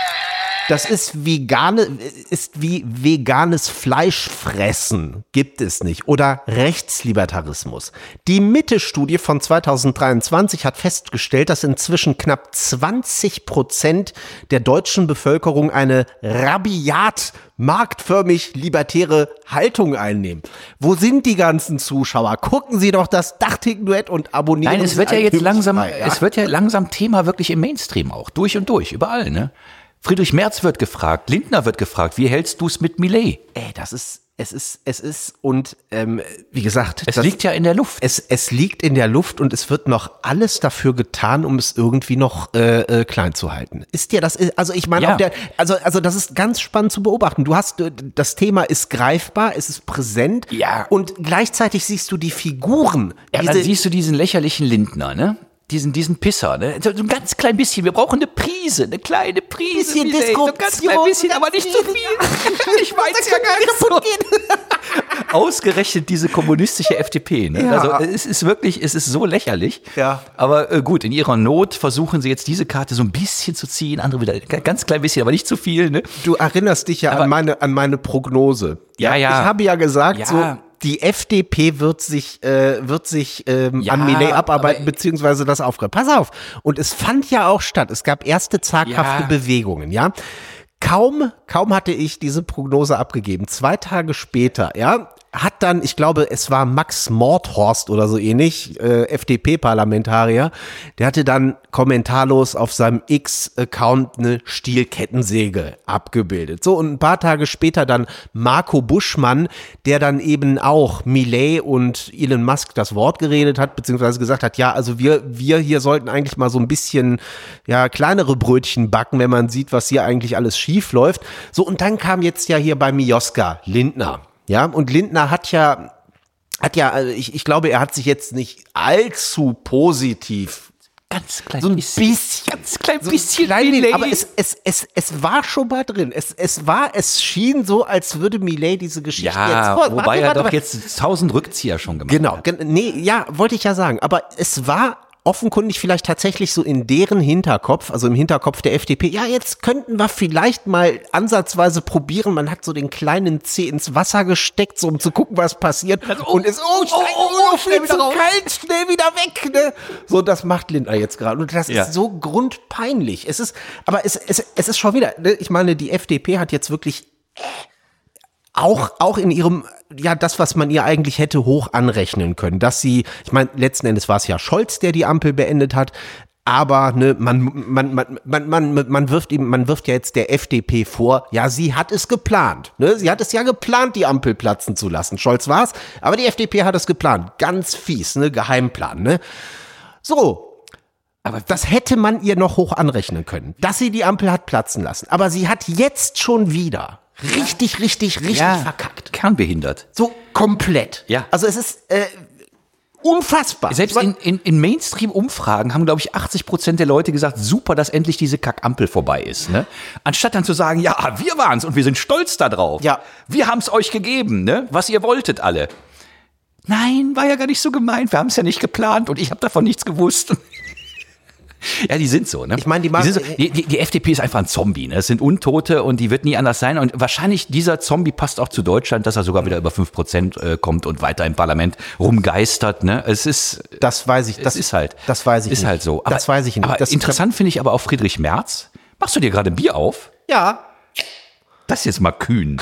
Das ist vegane, ist wie veganes Fleischfressen, gibt es nicht. Oder Rechtslibertarismus. Die Mitte-Studie von zweitausenddreiundzwanzig hat festgestellt, dass inzwischen knapp zwanzig Prozent der deutschen Bevölkerung eine rabiat marktförmig libertäre Haltung einnehmen. Wo sind die ganzen Zuschauer? Gucken Sie doch das Dachtick-Duett und abonnieren. Nein, es wird ja jetzt langsam, ja. es wird ja langsam Thema wirklich im Mainstream auch. Durch und durch, überall, ne? Friedrich Merz wird gefragt, Lindner wird gefragt, wie hältst du es mit Millet? Ey, das ist, es ist, es ist und ähm, wie gesagt, es das, liegt ja in der Luft. Es, es liegt in der Luft und es wird noch alles dafür getan, um es irgendwie noch äh, äh, klein zu halten. Ist dir das, also ich meine, ja. auf der, also also das ist ganz spannend zu beobachten. Du hast, das Thema ist greifbar, es ist präsent, ja. und gleichzeitig siehst du die Figuren. Ja, dann siehst du diesen lächerlichen Lindner, ne? Diesen, diesen Pisser, ne? So ein ganz klein bisschen. Wir brauchen eine Prise, eine kleine Prise. Bisschen Millet, Diskussion, so ganz klein bisschen, aber nicht zu viel. Ich weiß ja gar nicht so. Ausgerechnet diese kommunistische F D P, ne? Ja. Also es ist wirklich, es ist so lächerlich. Ja. Aber äh, gut, in ihrer Not versuchen sie jetzt diese Karte so ein bisschen zu ziehen, andere wieder ganz klein bisschen, aber nicht zu viel, ne? Du erinnerst dich ja aber, an meine, an meine Prognose. Ja, ja. Ich habe ja gesagt, ja. so, die F D P wird sich, äh, wird sich ähm, ja, an Millet abarbeiten, aber, beziehungsweise das aufgreifen. Pass auf. Und es fand ja auch statt. Es gab erste zaghafte ja. Bewegungen, ja. Kaum, kaum hatte ich diese Prognose abgegeben. Zwei Tage später, ja, hat dann, ich glaube, es war Max Mordhorst oder so ähnlich, äh, F D P-Parlamentarier, der hatte dann kommentarlos auf seinem X-Account eine Stielkettensäge abgebildet. So, und ein paar Tage später dann Marco Buschmann, der dann eben auch Millet und Elon Musk das Wort geredet hat, beziehungsweise gesagt hat, ja, also wir, wir hier sollten eigentlich mal so ein bisschen, ja, kleinere Brötchen backen, wenn man sieht, was hier eigentlich alles schief läuft. So, und dann kam jetzt ja hier bei Mioska Lindner. Ja, und Lindner hat ja, hat ja, ich, ich glaube, er hat sich jetzt nicht allzu positiv, ganz klein so ein bisschen, bisschen, ganz klein so bisschen, klein, Millet. aber es, es, es, es war schon mal drin. Es, es war, es schien so, als würde Millet diese Geschichte ja, jetzt vor. wobei warte, er warte, doch warte. jetzt tausend Rückzieher schon gemacht Genau, hat. gen- nee, ja, wollte ich ja sagen, aber es war offenkundig vielleicht tatsächlich so in deren Hinterkopf, also im Hinterkopf der F D P, ja, jetzt könnten wir vielleicht mal ansatzweise probieren, man hat so den kleinen Zeh ins Wasser gesteckt, so um zu gucken, was passiert, oh, und ist, oh, oh, oh, oh, schnell wieder raus, kalt, schnell wieder weg, ne? So, das macht Lindner jetzt gerade, und das Ja. ist so grundpeinlich. Es ist, aber es, es, es ist schon wieder, ne? Ich meine, die F D P hat jetzt wirklich auch, auch in ihrem, ja, das, was man ihr eigentlich hätte hoch anrechnen können, dass sie, ich meine, letzten Endes war es ja Scholz, der die Ampel beendet hat, aber ne, man, man, man, man, man, man wirft ihm, man wirft ja jetzt der F D P vor, ja, sie hat es geplant, ne, sie hat es ja geplant, die Ampel platzen zu lassen. Scholz war's, aber die F D P hat es geplant, ganz fies, ne, Geheimplan, ne. So. Aber das hätte man ihr noch hoch anrechnen können, dass sie die Ampel hat platzen lassen. Aber sie hat jetzt schon wieder richtig, richtig, richtig Ja, verkackt. kernbehindert. So komplett. Ja. Also es ist äh, unfassbar. Selbst in, in, in Mainstream-Umfragen haben, glaube ich, achtzig Prozent der Leute gesagt, super, dass endlich diese Kackampel vorbei ist. Ne? Anstatt dann zu sagen, ja, wir waren's und wir sind stolz da drauf. Ja. Wir haben's euch gegeben, ne? Was ihr wolltet alle. Nein, war ja gar nicht so gemeint. Wir haben es ja nicht geplant und ich habe davon nichts gewusst. Ja, die sind so, ne? Ich meine, die die, machen- sind so, die, die, die F D P ist einfach ein Zombie, ne? Es sind Untote und die wird nie anders sein. Und wahrscheinlich dieser Zombie passt auch zu Deutschland, dass er sogar wieder über fünf Prozent äh, kommt und weiter im Parlament rumgeistert, ne? Es ist, Das weiß ich. Das es ist halt. Das weiß ich ist nicht. halt so. Aber, das weiß ich nicht. Aber Das, interessant finde ich aber auch Friedrich Merz. Machst du dir gerade ein Bier auf? Ja. Das ist jetzt mal kühn.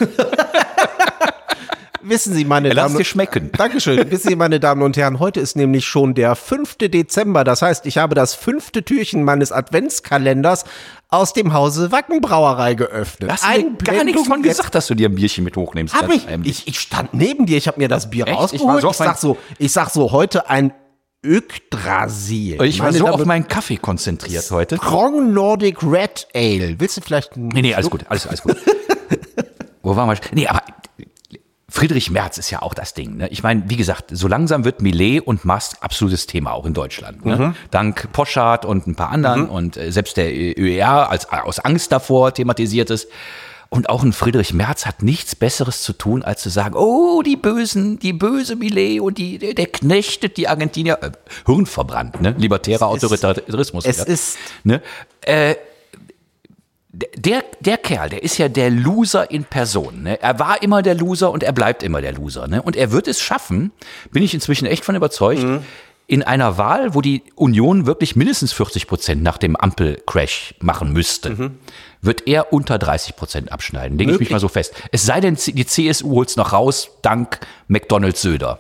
Wissen Sie, meine Lass Damen dir und schmecken. Dankeschön. Wissen Sie, meine Damen und Herren, heute ist nämlich schon der fünfte Dezember. Das heißt, ich habe das fünfte Türchen meines Adventskalenders aus dem Hause Wackenbrauerei geöffnet. Da hast du mir gar nichts von gesagt, dass du dir ein Bierchen mit hochnimmst. Hab ganz ich, heimlich. ich, ich stand neben dir, ich habe mir das Bier Echt? rausgeholt. Ich war so Ich, auf sag so, ich sag so, heute ein Yggdrasil. Ich war Meine so Damen auf und- meinen Kaffee konzentriert heute. Strong Nordic Red Ale. Willst du vielleicht einen Nee, nee, alles Schluck? gut, alles, alles gut. Wo waren wir? Nee, aber Friedrich Merz ist ja auch das Ding. Ne? Ich meine, wie gesagt, so langsam wird Millet und Musk absolutes Thema auch in Deutschland. Ne? Mhm. Dank Poschardt und ein paar anderen und äh, selbst der Ö E R als aus Angst davor thematisiert ist. Und auch ein Friedrich Merz hat nichts Besseres zu tun, als zu sagen, oh, die Bösen, die böse Millet und die, der, der knechtet die Argentinier. Äh, Hirnverbrannt, ne? Libertärer Autoritarismus. Es ist... Ne? Äh, Der, der Kerl, der ist ja der Loser in Person. Ne? Er war immer der Loser und er bleibt immer der Loser. Ne? Und er wird es schaffen, bin ich inzwischen echt von überzeugt, mhm. in einer Wahl, wo die Union wirklich mindestens vierzig Prozent nach dem Ampel-Crash machen müsste, mhm. wird er unter dreißig Prozent abschneiden. Lege ich mich mal so fest. Es sei denn, die C S U holt's noch raus, dank McDonalds Söder.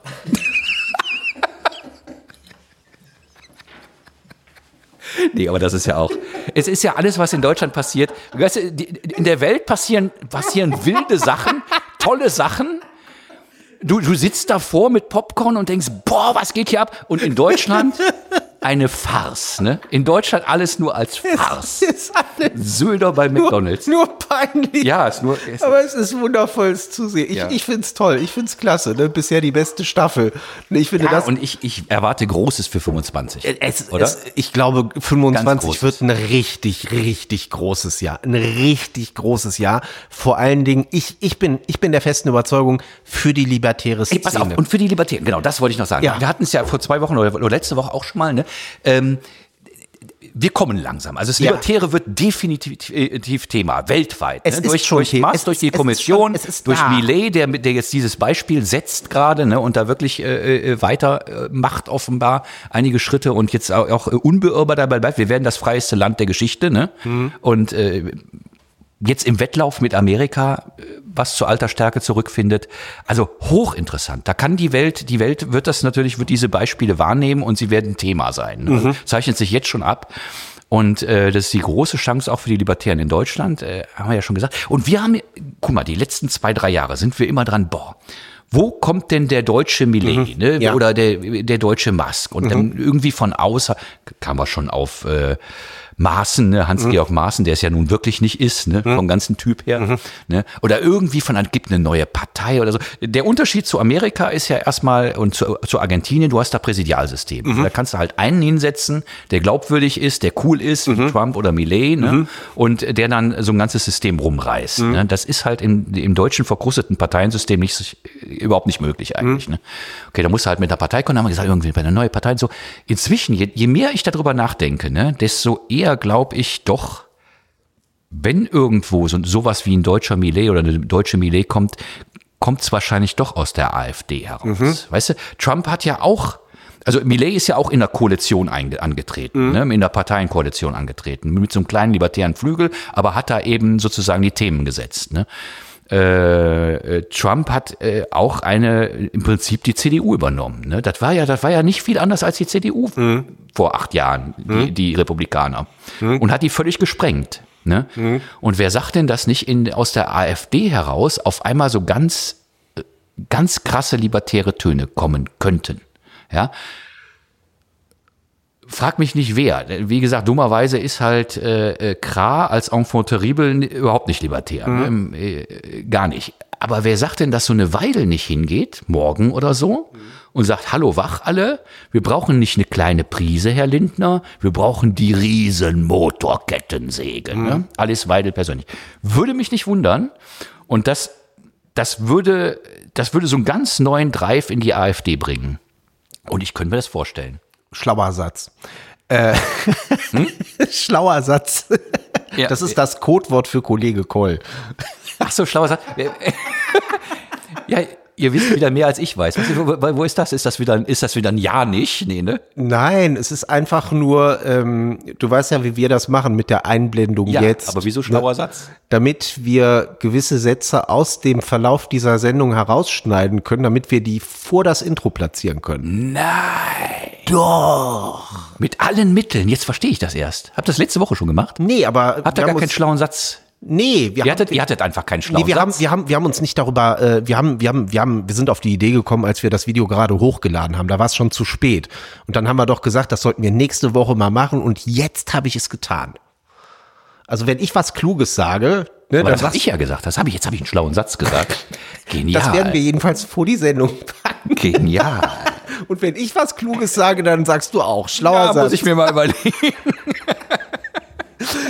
Nee, aber das ist ja auch, es ist ja alles, was in Deutschland passiert. Weißt du, in der Welt passieren, passieren wilde Sachen, tolle Sachen. Du, du sitzt davor mit Popcorn und denkst, boah, was geht hier ab? Und in Deutschland eine Farce, ne? In Deutschland alles nur als Farce. Es ist alles Söder bei McDonalds. Nur, nur peinlich. Ja, es ist nur. Es aber es ist wundervoll, es zu sehen. Ich, ja. ich finde es toll, ich finde es klasse. Ne? Bisher die beste Staffel. Ich finde ja, das. Und ich, ich erwarte Großes für fünfundzwanzig. Es, oder? Es, ich glaube, fünfundzwanzig wird ein richtig, richtig großes Jahr. Ein richtig großes Jahr. Vor allen Dingen, ich, ich, bin, ich bin der festen Überzeugung, für die libertäre Szene. Ey, pass auf, und für die Libertären, genau, das wollte ich noch sagen. Ja. Wir hatten es ja vor zwei Wochen oder, oder letzte Woche auch schon mal, ne? Ähm, wir kommen langsam. Also das Libertäre ja. wird definitiv Thema, weltweit. Es ne? ist durch schon durch Thema. Musk, durch die es Kommission, ist schon, ist durch da. Millet, der, der jetzt dieses Beispiel setzt gerade, ne? Und da wirklich äh, weiter äh, macht offenbar einige Schritte und jetzt auch, auch unbeirrbar dabei bleibt. Wir werden das freieste Land der Geschichte. Ne? Mhm. Und äh, jetzt im Wettlauf mit Amerika, was zur alter Stärke zurückfindet. Also hochinteressant. Da kann die Welt, die Welt wird das natürlich, wird diese Beispiele wahrnehmen und sie werden Thema sein. Mhm. Also zeichnet sich jetzt schon ab. Und äh, das ist die große Chance auch für die Libertären in Deutschland, äh, haben wir ja schon gesagt. Und wir haben, guck mal, die letzten zwei, drei Jahre sind wir immer dran, boah, wo kommt denn der deutsche Millet, mhm. ne? Ja. Oder der, der deutsche Musk? Und mhm. dann irgendwie von außer, kam wir schon auf äh, Maaßen, ne? Hans-Georg mhm. Maaßen, der es ja nun wirklich nicht ist, ne? Mhm. Vom ganzen Typ her. Mhm. Ne? Oder irgendwie von, gibt eine neue Partei oder so. Der Unterschied zu Amerika ist ja erstmal, und zu, zu Argentinien, du hast da Präsidialsystem. Mhm. Da kannst du halt einen hinsetzen, der glaubwürdig ist, der cool ist, mhm. wie Trump oder Millet, ne? Mhm. Und der dann so ein ganzes System rumreißt. Mhm. Ne? Das ist halt im, im deutschen verkrusteten Parteiensystem nicht, überhaupt nicht möglich eigentlich. Mhm. Ne? Okay, da musst du halt mit der Partei kommen, haben wir gesagt, irgendwie bei einer neuen Partei und so. Inzwischen, je, je mehr ich darüber nachdenke, ne, desto eher glaube ich doch, wenn irgendwo so sowas wie ein deutscher Millet oder eine deutsche Millet kommt, kommt es wahrscheinlich doch aus der AfD heraus. Mhm. Weißt du, Trump hat ja auch, also Millet ist ja auch in der Koalition einge, angetreten, mhm. ne, in der Parteienkoalition angetreten, mit so einem kleinen libertären Flügel, aber hat da eben sozusagen die Themen gesetzt. Ne? Äh, Trump hat äh, auch eine, im Prinzip die C D U übernommen. Ne? Das war ja, das war ja nicht viel anders als die C D U mhm. vor acht Jahren, die, mhm. die Republikaner. Mhm. Und hat die völlig gesprengt. Ne? Mhm. Und wer sagt denn, dass nicht in, aus der AfD heraus auf einmal so ganz, ganz krasse libertäre Töne kommen könnten? Ja. Frag mich nicht wer. Wie gesagt, dummerweise ist halt äh, Krah als Enfant terrible überhaupt nicht libertär. Mhm. Ne? Äh, gar nicht. Aber wer sagt denn, dass so eine Weidel nicht hingeht, morgen oder so, mhm. und sagt, hallo, wach alle, wir brauchen nicht eine kleine Prise, Herr Lindner, wir brauchen die riesen Motorkettensäge. Mhm. Ne? Alice Weidel persönlich. Würde mich nicht wundern. Und das, das würde, das würde so einen ganz neuen Drive in die AfD bringen. Und ich könnte mir das vorstellen. Schlauer Satz. Äh, hm? Schlauer Satz. Ja. Das ist das Codewort für Kollege Koll. Ach so, schlauer Satz. Ja, ihr wisst wieder mehr als ich weiß. Wo, wo ist das? Ist das wieder, ist das wieder ein Ja nicht? Nee, ne? Nein, es ist einfach nur, ähm, du weißt ja, wie wir das machen mit der Einblendung ja, jetzt. Aber wieso schlauer Satz? Damit wir gewisse Sätze aus dem Verlauf dieser Sendung herausschneiden können, damit wir die vor das Intro platzieren können. Nein. Doch. Mit allen Mitteln. Jetzt verstehe ich das erst. Habt ihr das letzte Woche schon gemacht? Nee, aber habt ihr gar keinen schlauen Satz? Nee, wir ihr hattet, haben, ihr hattet einfach keinen schlauen nee, wir Satz. Haben, wir haben, wir haben uns nicht darüber, äh, wir haben, wir haben, wir haben, wir sind auf die Idee gekommen, als wir das Video gerade hochgeladen haben. Da war es schon zu spät. Und dann haben wir doch gesagt, das sollten wir nächste Woche mal machen. Und jetzt habe ich es getan. Also wenn ich was Kluges sage, ne, aber das habe ich ja gesagt. Das habe ich. Jetzt habe ich einen schlauen Satz gesagt. Genial. Das werden wir jedenfalls vor die Sendung packen. Genial. Und wenn ich was Kluges sage, dann sagst du auch schlauer ja, Satz. Muss ich mir mal überlegen.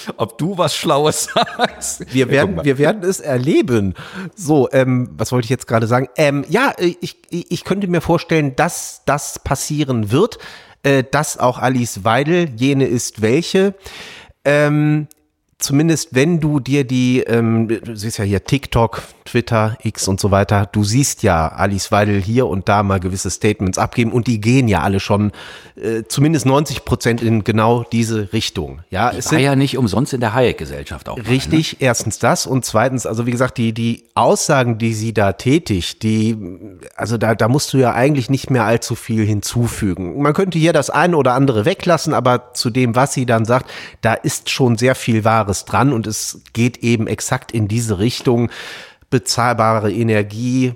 ob du was Schlaues sagst. Wir werden, wir werden es erleben. So, ähm, was wollte ich jetzt gerade sagen? Ähm, ja, ich, ich könnte mir vorstellen, dass das passieren wird, äh, dass auch Alice Weidel jene ist welche. Ähm, Zumindest wenn du dir die, ähm, du siehst ja hier TikTok, Twitter, X und so weiter, du siehst ja Alice Weidel hier und da mal gewisse Statements abgeben und die gehen ja alle schon äh, zumindest neunzig Prozent in genau diese Richtung. Ja, Die es war sind ja nicht umsonst in der Hayek-Gesellschaft auch. richtig, Mal, ne? erstens das und zweitens, also wie gesagt, die die Aussagen, die sie da tätigt, die, also da da musst du ja eigentlich nicht mehr allzu viel hinzufügen. Man könnte hier das eine oder andere weglassen, aber zu dem, was sie dann sagt, da ist schon sehr viel Wahres dran und es geht eben exakt in diese Richtung. Bezahlbare Energie,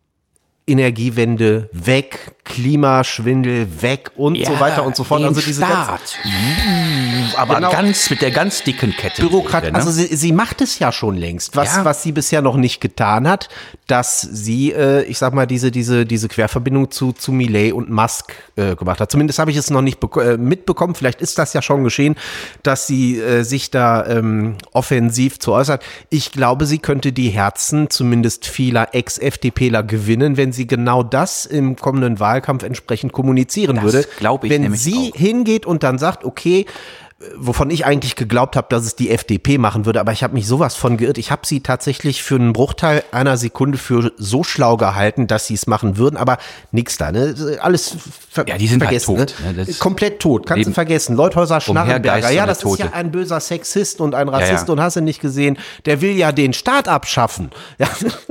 Energiewende weg, Klimaschwindel weg und Ja, so weiter und so fort. den Also diese Staat. ganzen, Aber genau. ganz mit der ganz dicken Kette. Bürokrat, ne? also sie, sie macht es ja schon längst, was Ja. was sie bisher noch nicht getan hat, dass sie, äh, ich sag mal, diese diese diese Querverbindung zu zu Milei und Musk äh, gemacht hat. Zumindest habe ich es noch nicht bek- äh, mitbekommen. Vielleicht ist das ja schon geschehen, dass sie äh, sich da ähm, offensiv zu äußert. Ich glaube, sie könnte die Herzen zumindest vieler Ex-FDPler gewinnen, wenn sie genau das im kommenden Wahlkampf entsprechend kommunizieren Das würde. glaube ich wenn nämlich sie auch. hingeht und dann sagt, okay, wovon ich eigentlich geglaubt habe, dass es die F D P machen würde, aber ich habe mich sowas von geirrt. Ich habe sie tatsächlich für einen Bruchteil einer Sekunde für so schlau gehalten, dass sie es machen würden, aber nix da, ne? Alles ver Ja, die sind halt vergessen, tot, ne? ne? Das Komplett tot, kannst Leben- du vergessen. Leuthäuser Schnarrenberger, ja, das ist Tote. ja ein böser Sexist und ein Rassist Ja, ja. und hast du nicht gesehen, der will ja den Staat abschaffen. Ja.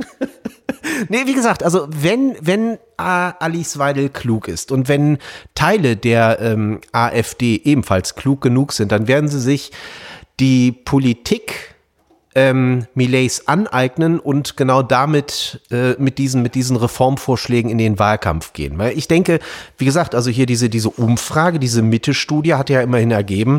Nee, wie gesagt, also wenn, wenn äh, Alice Weidel klug ist und wenn Teile der ähm, AfD ebenfalls klug genug sind, dann werden sie sich die Politik ähm, Milleis aneignen und genau damit äh, mit diesen mit diesen Reformvorschlägen in den Wahlkampf gehen. Weil ich denke, wie gesagt, also hier diese diese Umfrage, diese Mitte-Studie hat ja immerhin ergeben,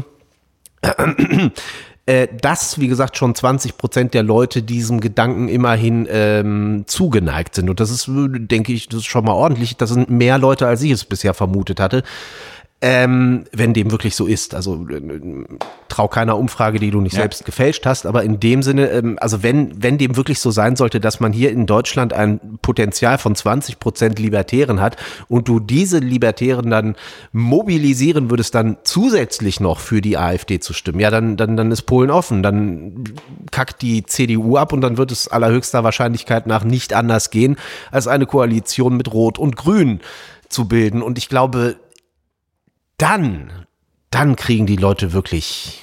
äh, dass, wie gesagt, schon zwanzig Prozent der Leute diesem Gedanken immerhin ähm, zugeneigt sind. Und das ist, denke ich, das ist schon mal ordentlich. Das sind mehr Leute, als ich es bisher vermutet hatte. Ähm, wenn dem wirklich so ist. Also äh, trau keiner Umfrage, die du nicht Ja. selbst gefälscht hast, aber in dem Sinne, ähm, also wenn wenn dem wirklich so sein sollte, dass man hier in Deutschland ein Potenzial von zwanzig Prozent Libertären hat und du diese Libertären dann mobilisieren würdest, dann zusätzlich noch für die AfD zu stimmen, ja, dann dann dann ist Polen offen, dann kackt die C D U ab und dann wird es allerhöchster Wahrscheinlichkeit nach nicht anders gehen, als eine Koalition mit Rot und Grün zu bilden. Und ich glaube, dann, dann kriegen die Leute wirklich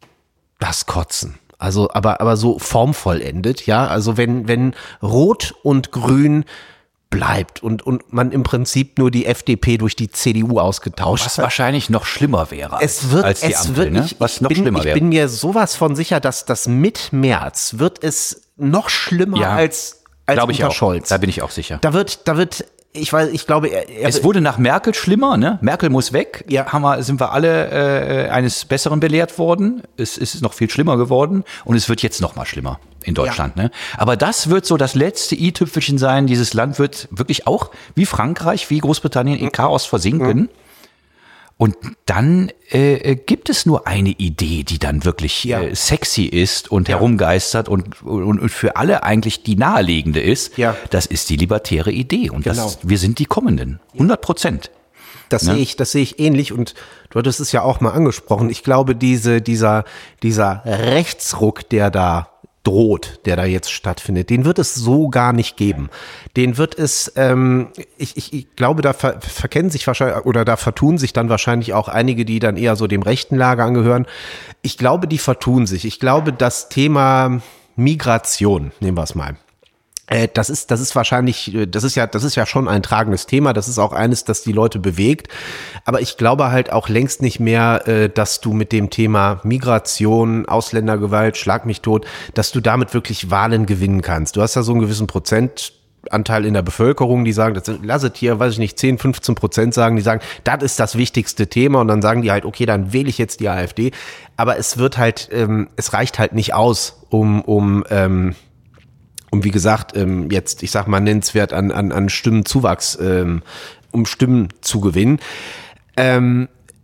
das Kotzen. Also, aber, aber so formvollendet, ja. Also wenn, wenn Rot und Grün bleibt und, und man im Prinzip nur die F D P durch die C D U ausgetauscht Was hat. wahrscheinlich noch schlimmer wäre Es wird, als die es Ampel, wird, ne? ich, Was ich noch bin, schlimmer ich wäre. bin mir sowas von sicher, dass das mit März wird es noch schlimmer Ja, als, als Glaube ich unter auch. Scholz. Da bin ich auch sicher. Da wird, da wird, ich weiß, ich glaube, er, er Es wurde nach Merkel schlimmer, ne? Merkel muss weg. Ja. Haben wir, sind wir alle äh, eines Besseren belehrt worden. Es ist noch viel schlimmer geworden und es wird jetzt noch mal schlimmer in Deutschland, ne? Aber das wird so das letzte i-Tüpfelchen sein. Dieses Land wird wirklich auch wie Frankreich, wie Großbritannien in Chaos versinken. Und dann äh, gibt es nur eine Idee, die dann wirklich Ja. äh, sexy ist und herumgeistert und, und, und für alle eigentlich die naheliegende ist. Ja. Das ist die libertäre Idee. Und Genau. das, wir sind die Kommenden. hundert Prozent. Das Ne? sehe ich, das sehe ich ähnlich und du hattest es ja auch mal angesprochen. Ich glaube, diese, dieser, dieser Rechtsruck, der da droht, der da jetzt stattfindet, den wird es so gar nicht geben. Den wird es, ähm, ich, ich, ich glaube, da ver, verkennen sich wahrscheinlich oder da vertun sich dann wahrscheinlich auch einige, die dann eher so dem rechten Lager angehören. Ich glaube, die vertun sich. Ich glaube, das Thema Migration, nehmen wir es mal. Äh, Das ist, das ist wahrscheinlich, äh, das ist ja, das ist ja schon ein tragendes Thema. Das ist auch eines, das die Leute bewegt. Aber ich glaube halt auch längst nicht mehr, äh, dass du mit dem Thema Migration, Ausländergewalt, Schlag mich tot, dass du damit wirklich Wahlen gewinnen kannst. Du hast ja so einen gewissen Prozentanteil in der Bevölkerung, die sagen, das sind, lasset hier, weiß ich nicht, zehn, fünfzehn Prozent sagen, die sagen, das ist das wichtigste Thema. Und dann sagen die halt, okay, dann wähle ich jetzt die AfD. Aber es wird halt, ähm, es reicht halt nicht aus, um, um, ähm, um wie gesagt, ähm, jetzt, ich sag mal, nennenswert an, an, an Stimmenzuwachs, ähm, um Stimmen zu gewinnen. Ähm,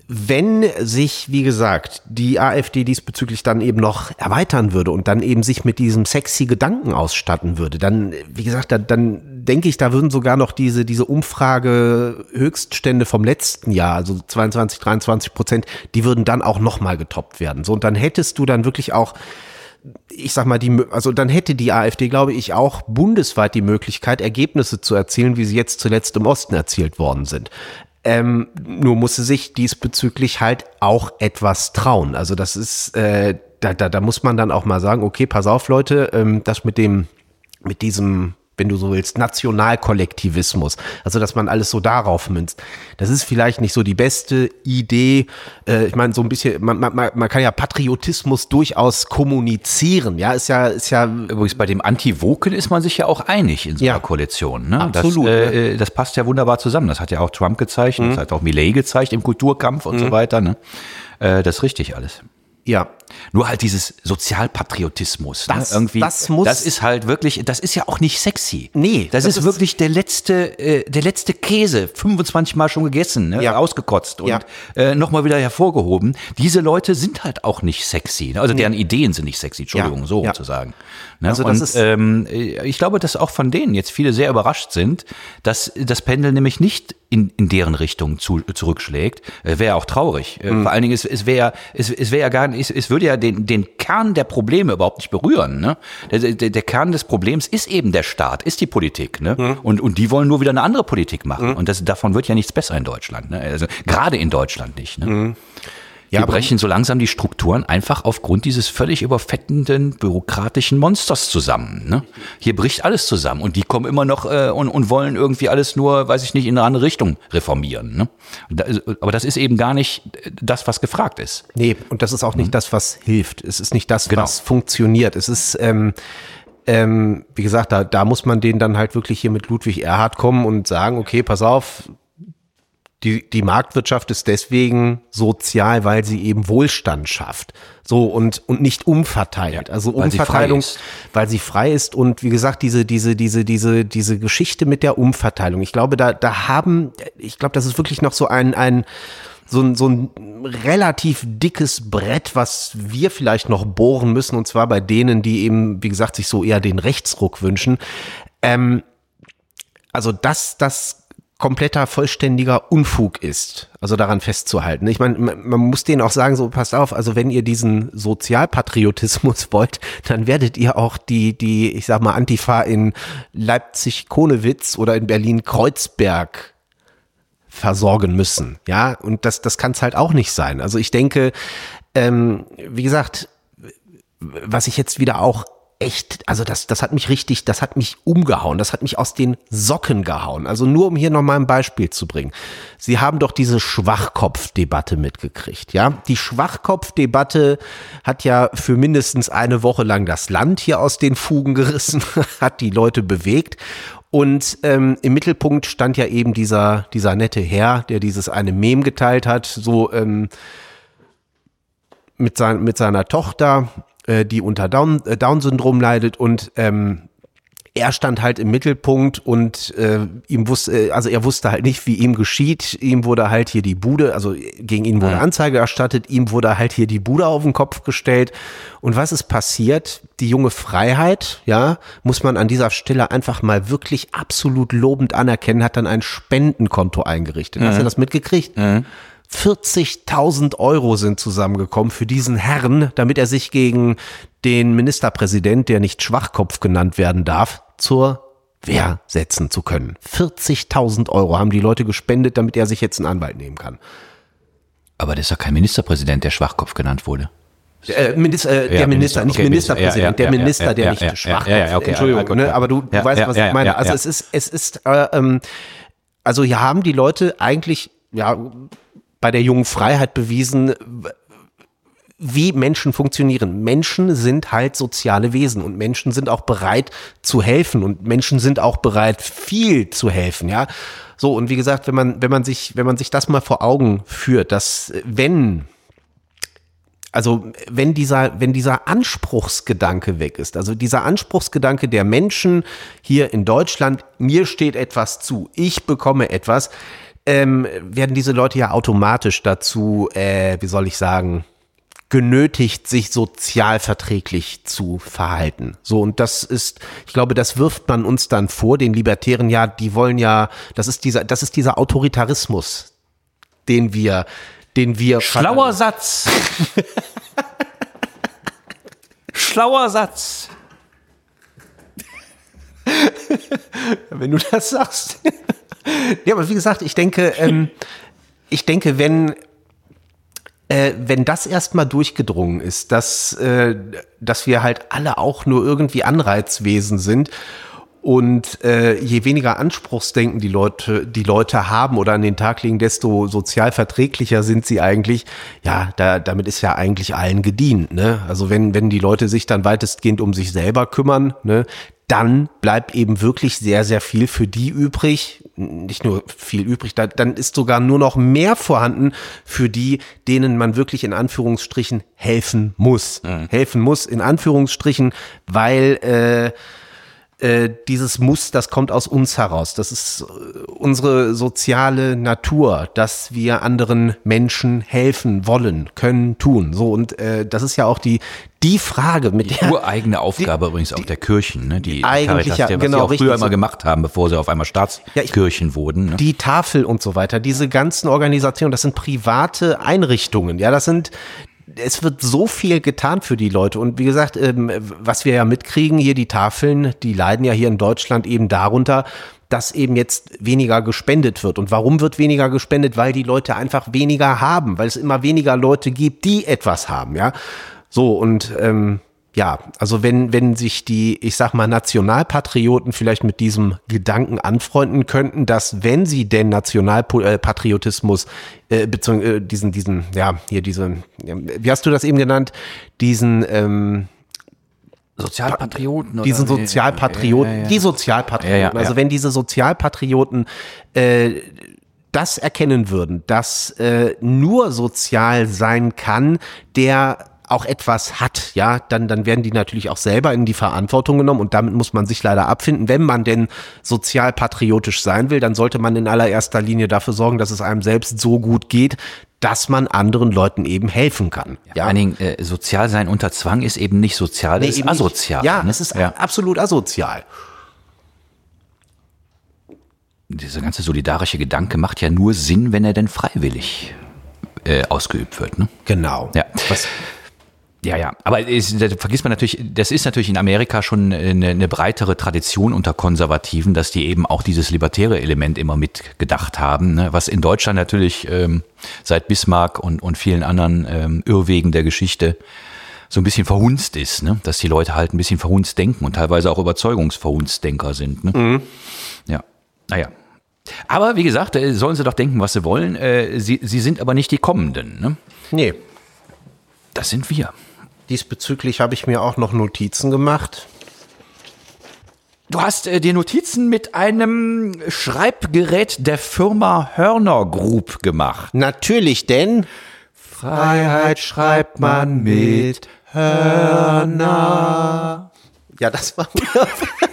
wenn sich, wie gesagt, die AfD diesbezüglich dann eben noch erweitern würde und dann eben sich mit diesem sexy Gedanken ausstatten würde, dann, wie gesagt, dann, dann denke ich, da würden sogar noch diese, diese Umfrage Höchststände vom letzten Jahr, also zweiundzwanzig, dreiundzwanzig Prozent, die würden dann auch nochmal getoppt werden. So, und dann hättest du dann wirklich auch, ich sag mal, die, also dann hätte die AfD, glaube ich, auch bundesweit die Möglichkeit, Ergebnisse zu erzielen, wie sie jetzt zuletzt im Osten erzielt worden sind. Ähm, nur muss sie sich diesbezüglich halt auch etwas trauen. Also das ist, äh, da, da, da muss man dann auch mal sagen, okay, pass auf, Leute, ähm, das mit dem, mit diesem, wenn du so willst, Nationalkollektivismus, also dass man alles so darauf münzt, das ist vielleicht nicht so die beste Idee. Äh, ich meine, so ein bisschen, man, man, man kann ja Patriotismus durchaus kommunizieren, ja, ist ja, ist ja. Übrigens bei dem Anti-Woken ist man sich ja auch einig in so einer Ja. Koalition. Ne? Absolut, Das, äh, das passt ja wunderbar zusammen. Das hat ja auch Trump gezeigt, Mhm. das hat auch Milei gezeigt im Kulturkampf und Mhm. so weiter. Ne? Äh, das ist richtig alles. Ja. Nur halt dieses Sozialpatriotismus. Das- ne? Irgendwie, das muss- das ist halt wirklich, das ist ja auch nicht sexy. Nee, Das, das ist, ist- wirklich der letzte, äh, der letzte Käse, fünfundzwanzig Mal schon gegessen, ne? Ja. ausgekotzt und Ja. äh, nochmal wieder hervorgehoben. Diese Leute sind halt auch nicht sexy. Ne? Also deren Ideen sind nicht sexy, Entschuldigung, Ja. so Ja. zu sagen. Ne? Also das und ist- ähm, ich glaube, dass auch von denen jetzt viele sehr überrascht sind, dass das Pendel nämlich nicht in, in deren Richtung zu, zurückschlägt. Äh, wäre auch traurig. Äh, Vor allen Dingen, es, es wäre es, es wäre ja gar nicht, es, es würde ja den, den Kern der Probleme überhaupt nicht berühren. Ne? Der, der, der Kern des Problems ist eben der Staat, ist die Politik. Ne? Und, und die wollen nur wieder eine andere Politik machen. Und das, davon wird ja nichts besser in Deutschland. Ne? Also gerade in Deutschland nicht. Ne? Ja, Wir aber- brechen so langsam die Strukturen einfach aufgrund dieses völlig überfettenden bürokratischen Monsters zusammen. Ne? Hier bricht alles zusammen und die kommen immer noch äh, und, und wollen irgendwie alles nur, weiß ich nicht, in eine andere Richtung reformieren. Ne? Und da, aber das ist eben gar nicht das, was gefragt ist. Nee, und das ist auch nicht das, was hilft. Es ist nicht das, Genau. was funktioniert. Es ist, ähm, ähm, wie gesagt, da, da muss man denen dann halt wirklich hier mit Ludwig Erhard kommen und sagen, okay, pass auf, die, die Marktwirtschaft ist deswegen sozial, weil sie eben Wohlstand schafft. So, und, und nicht umverteilt. Ja, also weil sie frei Umverteilung, ist. weil sie frei ist und wie gesagt, diese, diese, diese, diese, diese Geschichte mit der Umverteilung. Ich glaube, da, da haben, ich glaube, das ist wirklich noch so ein, ein, so ein, so ein relativ dickes Brett, was wir vielleicht noch bohren müssen, und zwar bei denen, die eben, wie gesagt, sich so eher den Rechtsruck wünschen. Ähm, also, dass das kompletter, vollständiger Unfug ist, also daran festzuhalten. Ich meine, man man muss denen auch sagen, so passt auf, also wenn ihr diesen Sozialpatriotismus wollt, dann werdet ihr auch die, die, ich sag mal, Antifa in Leipzig-Konewitz oder in Berlin-Kreuzberg versorgen müssen, ja, und das, das kann es halt auch nicht sein. Also ich denke, ähm, wie gesagt, was ich jetzt wieder auch echt, also das, das hat mich richtig, das hat mich umgehauen, das hat mich aus den Socken gehauen. Also nur um hier nochmal ein Beispiel zu bringen. Sie haben doch diese Schwachkopfdebatte mitgekriegt, ja? Die Schwachkopfdebatte hat ja für mindestens eine Woche lang das Land hier aus den Fugen gerissen, hat die Leute bewegt. Und ähm, im Mittelpunkt stand ja eben dieser, dieser nette Herr, der dieses eine Meme geteilt hat, so ähm, mit, sein, mit seiner Tochter, äh, die unter Down, äh, Down-Syndrom leidet, und ähm, er stand halt im Mittelpunkt und äh, ihm wusste, also er wusste halt nicht, wie ihm geschieht. Ihm wurde halt hier die Bude, also gegen ihn wurde Anzeige erstattet, ihm wurde halt hier die Bude auf den Kopf gestellt. Und was ist passiert? Die junge Freiheit, ja, muss man an dieser Stelle einfach mal wirklich absolut lobend anerkennen, hat dann ein Spendenkonto eingerichtet. Hast du das mitgekriegt? Mhm. vierzigtausend Euro sind zusammengekommen für diesen Herrn, damit er sich gegen den Ministerpräsident, der nicht Schwachkopf genannt werden darf, zur Wehr setzen zu können. vierzigtausend Euro haben die Leute gespendet, damit er sich jetzt einen Anwalt nehmen kann. Aber das ist doch kein Ministerpräsident, der Schwachkopf genannt wurde. Äh, Minister, äh, der Ja, Minister, Minister, nicht okay, Ministerpräsident, ja, ja, der ja, Minister, ja, der ja, nicht ja, Schwachkopf. ja, ja, okay, Entschuldigung, gut, ne, ja. aber du, du Ja, weißt, ja, was ja, ich meine. ja, Also ja. es ist, es ist, äh, ähm, also hier haben die Leute eigentlich, ja, bei der jungen Freiheit bewiesen, wie Menschen funktionieren. Menschen sind halt soziale Wesen und Menschen sind auch bereit zu helfen und Menschen sind auch bereit, viel zu helfen, ja. So, und wie gesagt, wenn man, wenn man sich, wenn man sich das mal vor Augen führt, dass wenn, also wenn dieser, wenn dieser Anspruchsgedanke weg ist, also dieser Anspruchsgedanke der Menschen hier in Deutschland, mir steht etwas zu, ich bekomme etwas, ähm, werden diese Leute ja automatisch dazu, äh, wie soll ich sagen, genötigt, sich sozialverträglich zu verhalten. So, und das ist, ich glaube, das wirft man uns dann vor, den Libertären, ja, die wollen ja, das ist dieser, das ist dieser Autoritarismus, den wir, den wir... Schlauer Satz. Schlauer Satz. Wenn du das sagst. Ja, aber wie gesagt, ich denke, ähm, ich denke, wenn Äh, wenn das erstmal durchgedrungen ist, dass, äh, dass wir halt alle auch nur irgendwie Anreizwesen sind und äh, je weniger Anspruchsdenken die Leute, die Leute haben oder an den Tag legen, desto sozial verträglicher sind sie eigentlich. Ja, da, damit ist ja eigentlich allen gedient, ne? Also wenn, wenn die Leute sich dann weitestgehend um sich selber kümmern, ne, dann bleibt eben wirklich sehr, sehr viel für die übrig. Nicht nur viel übrig, da, dann ist sogar nur noch mehr vorhanden für die, denen man wirklich in Anführungsstrichen helfen muss. Mhm. Helfen muss in Anführungsstrichen, weil äh, äh, dieses Muss, das kommt aus uns heraus. Das ist unsere soziale Natur, dass wir anderen Menschen helfen wollen, können, tun. So, und äh, das ist ja auch die Die Frage mit die der ureigene Aufgabe die, übrigens auch der Kirchen, ne? Die eigentlich Caritas, ja, der, was genau, die auch richtig früher so. immer gemacht haben, bevor sie auf einmal Staatskirchen ja, wurden. Ne? Die Tafel und so weiter, diese ganzen Organisationen, das sind private Einrichtungen. Ja, das sind, es wird so viel getan für die Leute. Und wie gesagt, ähm, was wir ja mitkriegen hier, die Tafeln, die leiden ja hier in Deutschland eben darunter, dass eben jetzt weniger gespendet wird. Und warum wird weniger gespendet? Weil die Leute einfach weniger haben, weil es immer weniger Leute gibt, die etwas haben, ja. So, und ähm, ja, also wenn wenn sich die, ich sag mal, Nationalpatrioten vielleicht mit diesem Gedanken anfreunden könnten, dass wenn sie denn Nationalpatriotismus, äh, beziehungsweise diesen, diesen, ja, hier diese, wie hast du das eben genannt, diesen ähm, Sozialpatrioten? Diesen oder? Sozialpatrioten, ja, ja, ja. die Sozialpatrioten, ja, ja, ja. also wenn diese Sozialpatrioten äh, das erkennen würden, dass äh, nur sozial sein kann, der auch etwas hat, ja, dann dann werden die natürlich auch selber in die Verantwortung genommen und damit muss man sich leider abfinden. Wenn man denn sozialpatriotisch sein will, dann sollte man in allererster Linie dafür sorgen, dass es einem selbst so gut geht, dass man anderen Leuten eben helfen kann. Ja, ja. Vor allen Dingen, äh, sozial sein unter Zwang ist eben nicht sozial, nee, es ist asozial. Nicht. Ja, ne? es ist ja. absolut asozial. Dieser ganze solidarische Gedanke macht ja nur Sinn, wenn er denn freiwillig äh, ausgeübt wird. Ne? Genau. Ja. Was? Ja, ja, aber es, da vergisst man natürlich, das ist natürlich in Amerika schon eine, eine breitere Tradition unter Konservativen, dass die eben auch dieses libertäre Element immer mitgedacht haben, ne? Was in Deutschland natürlich ähm, seit Bismarck und, und vielen anderen ähm, Irrwegen der Geschichte so ein bisschen verhunzt ist, ne? Dass die Leute halt ein bisschen verhunzt denken und teilweise auch Überzeugungsverhunzdenker sind. Ne? Mhm. Ja, naja. Aber wie gesagt, sollen sie doch denken, was sie wollen. Sie, sie sind aber nicht die Kommenden. Ne? Nee. Das sind wir. Diesbezüglich habe ich mir auch noch Notizen gemacht. Du hast äh, dir Notizen mit einem Schreibgerät der Firma Hörner Group gemacht. Natürlich, denn Freiheit schreibt man mit Hörner. Ja, das war wunderbar.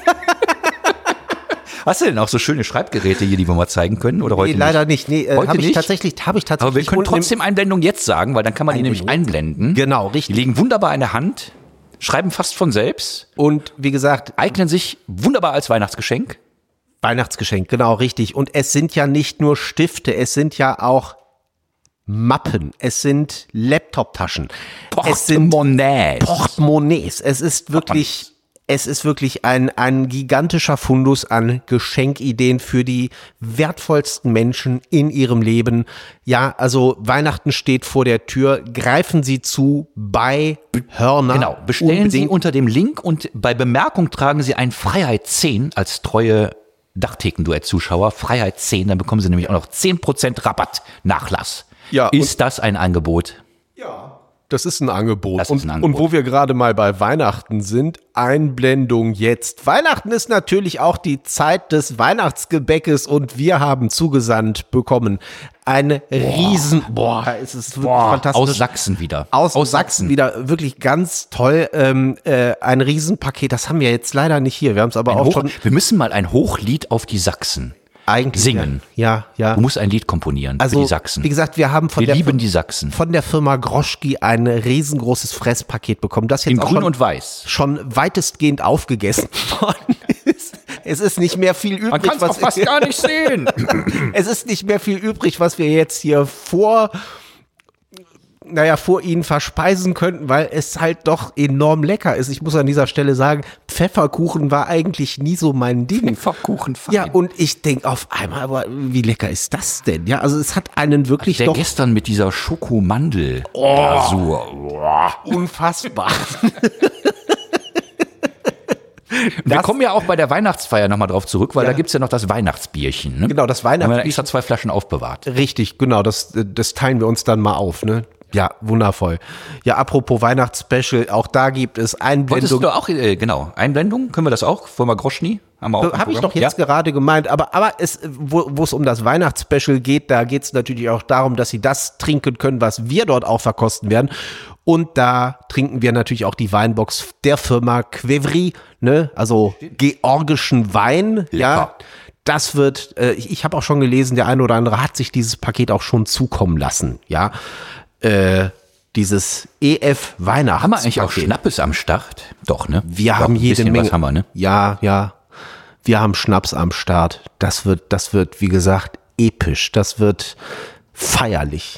Hast du denn auch so schöne Schreibgeräte hier, die wir mal zeigen können? Oder heute nee, leider nicht? nicht. Nee, äh, habe ich tatsächlich, habe ich tatsächlich. Aber wir können trotzdem Einblendung jetzt sagen, weil dann kann man die nämlich einblenden. Genau, richtig. Die liegen wunderbar in der Hand, schreiben fast von selbst. Und wie gesagt, eignen sich wunderbar als Weihnachtsgeschenk. Weihnachtsgeschenk, genau, richtig. Und es sind ja nicht nur Stifte, es sind ja auch Mappen, es sind Laptoptaschen, es sind Portemonnaies. Es ist wirklich... Es ist wirklich ein, ein gigantischer Fundus an Geschenkideen für die wertvollsten Menschen in ihrem Leben. Ja, also Weihnachten steht vor der Tür. Greifen Sie zu bei Hörner. Genau, bestellen unbedingt. Sie unter dem Link und bei Bemerkung tragen Sie ein Freiheit zehn als treue Dachtheken-Duett-Zuschauer. Freiheit zehn, dann bekommen Sie nämlich auch noch zehn Prozent Rabatt Nachlass. Ja, ist das ein Angebot? Ja. Das ist ein Angebot. Das ist ein Angebot. Und, und wo wir gerade mal bei Weihnachten sind, Einblendung jetzt. Weihnachten ist natürlich auch die Zeit des Weihnachtsgebäckes und wir haben zugesandt bekommen eine riesen, boah, es ist wirklich boah, fantastisch. Aus Sachsen wieder. Aus, aus Sachsen wieder, wirklich ganz toll. Ähm, äh, ein Riesenpaket, das haben wir jetzt leider nicht hier. Wir haben es aber ein auch Hoch, schon. Wir müssen mal ein Hochlied auf die Sachsen. Eigentlich singen. Ja, ja. Du musst ein Lied komponieren Also, für die Sachsen. wie gesagt, wir haben von Wir der lieben Fir- die Sachsen. von der Firma Groschki ein riesengroßes Fresspaket bekommen, das jetzt In auch grün schon, und weiß. schon weitestgehend aufgegessen worden ist. Es ist nicht mehr viel übrig, Man kann es auch fast gar nicht sehen. es ist nicht mehr viel übrig, was wir jetzt hier vor naja, vor ihnen verspeisen könnten, weil es halt doch enorm lecker ist. Ich muss an dieser Stelle sagen, Pfefferkuchen war eigentlich nie so mein Ding. Pfefferkuchen, fein. Ja, und ich denke auf einmal, aber wie lecker ist das denn? Ja, also es hat einen wirklich Der doch gestern mit dieser Schokomandel-Glasur. Oh. unfassbar. Wir kommen ja auch bei der Weihnachtsfeier nochmal drauf zurück, weil Ja. da gibt's ja noch das Weihnachtsbierchen. Ne? Genau, das Da haben wir Weihnachtsbierchen. extra zwei Flaschen aufbewahrt. Richtig, genau, das, das teilen wir uns dann mal auf, ne? Ja, wundervoll. Ja, apropos Weihnachtsspecial, auch da gibt es Wolltest Einblendung. du auch, äh, genau, Einblendung? Können wir das auch? Firma Groschny? Haben wir auch. im Habe ich Programm? doch jetzt Ja? gerade gemeint, aber, aber es, wo wo es um das Weihnachtsspecial geht, da geht es natürlich auch darum, dass sie das trinken können, was wir dort auch verkosten werden. Und da trinken wir natürlich auch die Weinbox der Firma Quevri, ne, also georgischen Wein, ja. Lecker. Das wird, äh, ich, ich habe auch schon gelesen, der eine oder andere hat sich dieses Paket auch schon zukommen lassen, ja. Äh, dieses E F Weihnachtspaket. Haben wir eigentlich auch Schnappes am Start? Doch, ne? Wir Doch, haben ein jede bisschen Menge. Was haben wir, ne? Ja, ja. Wir haben Schnaps am Start. Das wird, das wird, wie gesagt, episch. Das wird feierlich.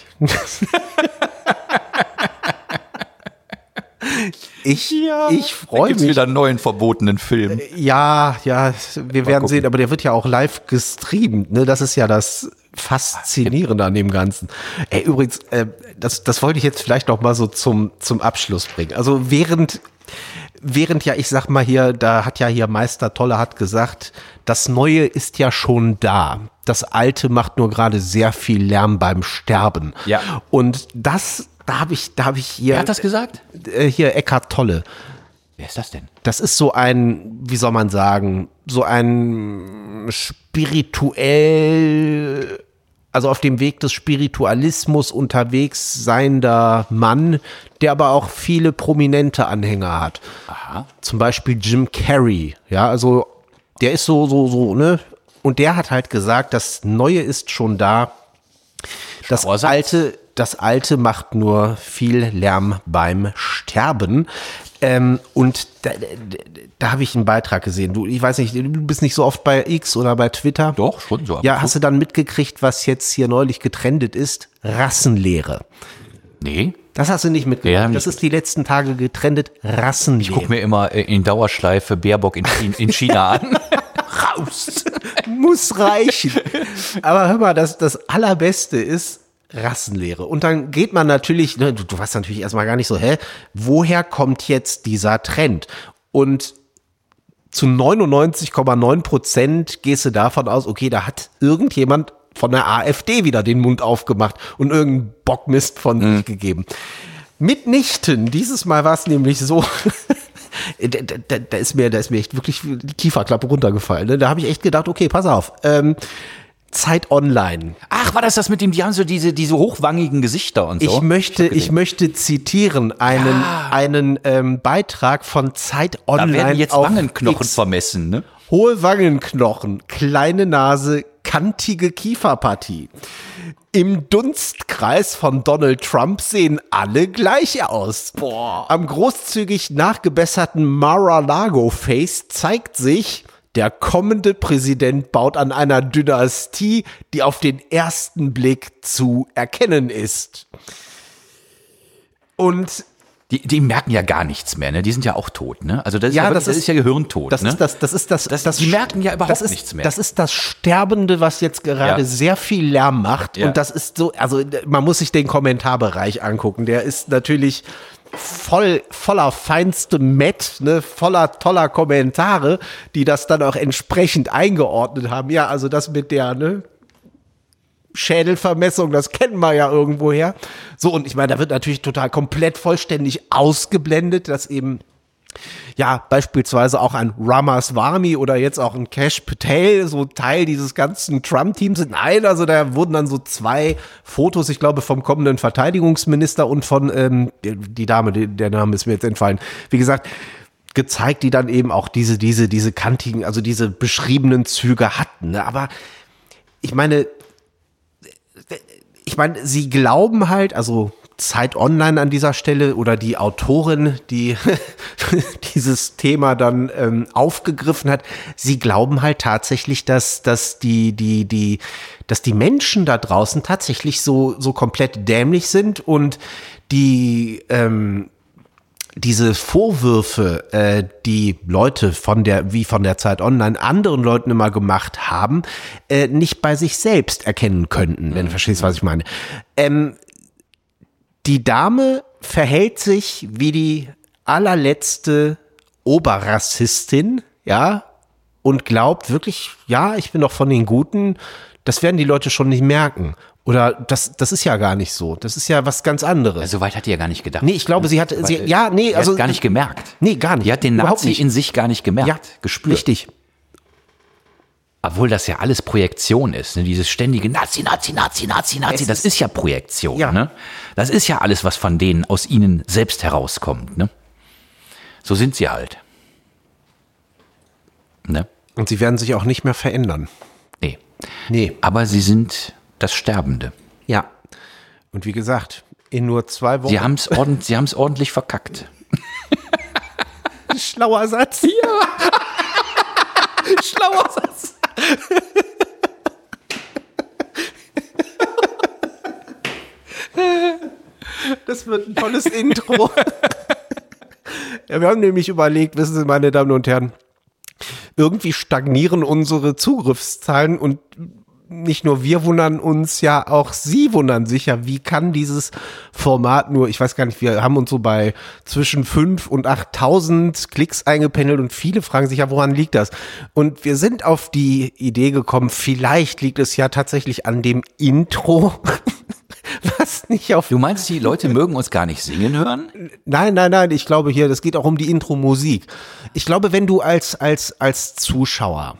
ich, ich freue Gibt's mich. wieder einen neuen verbotenen Film. Ja, ja, wir werden gucken. sehen, aber der wird ja auch live gestreamt, ne? Das ist ja das Faszinierende an dem Ganzen. Ey, übrigens, äh, das, das wollte ich jetzt vielleicht noch mal so zum, zum Abschluss bringen. Also während, während ja, ich sag mal hier, da hat ja hier Meister Tolle hat gesagt, das Neue ist ja schon da. Das Alte macht nur gerade sehr viel Lärm beim Sterben. Ja. Und das, da habe ich, da habe ich hier, Wer hat das gesagt? äh, hier Eckhart Tolle. Wer ist das denn? Das ist so ein, wie soll man sagen, so ein spirituell, also auf dem Weg des Spiritualismus unterwegs seiender Mann, der aber auch viele prominente Anhänger hat. Aha. Zum Beispiel Jim Carrey, ja, also der ist so, so, so, ne? Und der hat halt gesagt, das Neue ist schon da. Das Schlauer Satz. Alte, das Alte macht nur viel Lärm beim Sterben. Ähm, und da, da, da habe ich einen Beitrag gesehen. Du, ich weiß nicht, du bist nicht so oft bei X oder bei Twitter. Doch, schon so. ab Ja, und hast du dann mitgekriegt, was jetzt hier neulich getrendet ist? Rassenlehre. zu. Nee. Das hast du nicht mitgekriegt. Ja, nicht das ist die letzten Tage getrendet. Rassenlehre. Guck mir immer äh, in Dauerschleife Baerbock in, China- in China an. Raus. Muss reichen. Aber hör mal, das, das Allerbeste ist Rassenlehre. Und dann geht man natürlich, ne, du, du weißt natürlich erstmal gar nicht so, hä, woher kommt jetzt dieser Trend? Und zu neunundneunzig Komma neun Prozent gehst du davon aus, okay, da hat irgendjemand von der AfD wieder den Mund aufgemacht und irgendeinen Bockmist von Mhm. sich gegeben. Mitnichten. Dieses Mal war es nämlich so, da, da, da ist mir, da ist mir echt wirklich die Kieferklappe runtergefallen. Ne? Da habe ich echt gedacht, okay, pass auf. Ähm, Zeit Online. Ach, war das das mit dem, die haben so diese, diese hochwangigen Gesichter und so? Ich möchte, hab gesehen. ich möchte zitieren einen, Ja. einen ähm, Beitrag von Zeit Da Online werden jetzt auf Wangenknochen X. vermessen, ne? Hohe Wangenknochen, kleine Nase, kantige Kieferpartie. Im Dunstkreis von Donald Trump sehen alle gleich aus. Boah. Am großzügig nachgebesserten Mar-a-Lago-Face zeigt sich, der kommende Präsident baut an einer Dynastie, die auf den ersten Blick zu erkennen ist. Und Die, die merken ja gar nichts mehr, ne? Die sind ja auch tot, ne? Also das ist ja, Ja, wirklich, das das ist- ist ja Gehirntod, Das ne? ist das, das ist das, Das- das die merken ja überhaupt das ist, nichts mehr. Das ist das Sterbende, was jetzt gerade Ja. sehr viel Lärm macht. Ja. Und das ist so, also man muss sich den Kommentarbereich angucken. Der ist natürlich voll, voller feinste Met, ne, voller toller Kommentare, die das dann auch entsprechend eingeordnet haben. Ja, also das mit der, ne, Schädelvermessung, das kennen wir ja irgendwoher. So, und ich meine, da wird natürlich total komplett vollständig ausgeblendet, dass eben, ja, beispielsweise auch ein Ramaswamy oder jetzt auch ein Kash Patel so Teil dieses ganzen Trump-Teams sind. Nein, also da wurden dann so zwei Fotos, ich glaube, vom kommenden Verteidigungsminister und von, ähm, die, die Dame, die, der Name ist mir jetzt entfallen. Wie gesagt, gezeigt, die dann eben auch diese, diese, diese kantigen, also diese beschriebenen Züge hatten. Ne? Aber ich meine, ich meine, sie glauben halt, also Zeit Online an dieser Stelle oder die Autorin, die dieses Thema dann ähm, aufgegriffen hat, sie glauben halt tatsächlich, dass, dass die, die, die, dass die Menschen da draußen tatsächlich so, so komplett dämlich sind und die, ähm, diese Vorwürfe, äh, die Leute von der, wie von der Zeit Online anderen Leuten immer gemacht haben, äh, nicht bei sich selbst erkennen könnten, wenn du verstehst, was ich meine. Ähm, Die Dame verhält sich wie die allerletzte Oberrassistin, ja, und glaubt wirklich, ja, ich bin doch von den Guten, das werden die Leute schon nicht merken. Oder das, das ist ja gar nicht so. Das ist ja was ganz anderes. Also, so weit hat die ja gar nicht gedacht. Nee, ich glaube, sie hatte, sie, ja, nee, die also. hat gar nicht gemerkt. Nee, gar nicht. Die hat den Überhaupt Nazi nicht. in sich gar nicht gemerkt, Ja, gespürt. Richtig. Obwohl das ja alles Projektion ist, ne? Dieses ständige Nazi, Nazi, Nazi, Nazi, Nazi, Es das ist- ist ja Projektion. Ja. Ne? Das ist ja alles, was von denen, aus ihnen selbst herauskommt. Ne? So sind sie halt. Ne? Und sie werden sich auch nicht mehr verändern. Nee. Nee. Aber sie sind das Sterbende. Ja. Und wie gesagt, in nur zwei Wochen. Sie haben es ordent, sie haben's ordentlich verkackt. Schlauer Satz. Ja. Schlauer Satz. Das wird ein tolles Intro. Ja, wir haben nämlich überlegt, wissen Sie, meine Damen und Herren, irgendwie stagnieren unsere Zugriffszahlen und nicht nur wir wundern uns, ja auch Sie wundern sich ja, wie kann dieses Format nur, ich weiß gar nicht, wir haben uns so bei zwischen fünf und achttausend Klicks eingependelt und viele fragen sich ja, woran liegt das? Und wir sind auf die Idee gekommen, vielleicht liegt es ja tatsächlich an dem Intro, was nicht auf... Du meinst, die Leute mögen uns gar nicht singen hören? Nein, nein, nein, ich glaube hier, das geht auch um die Intro-Musik. Ich glaube, wenn du als, als, als Zuschauer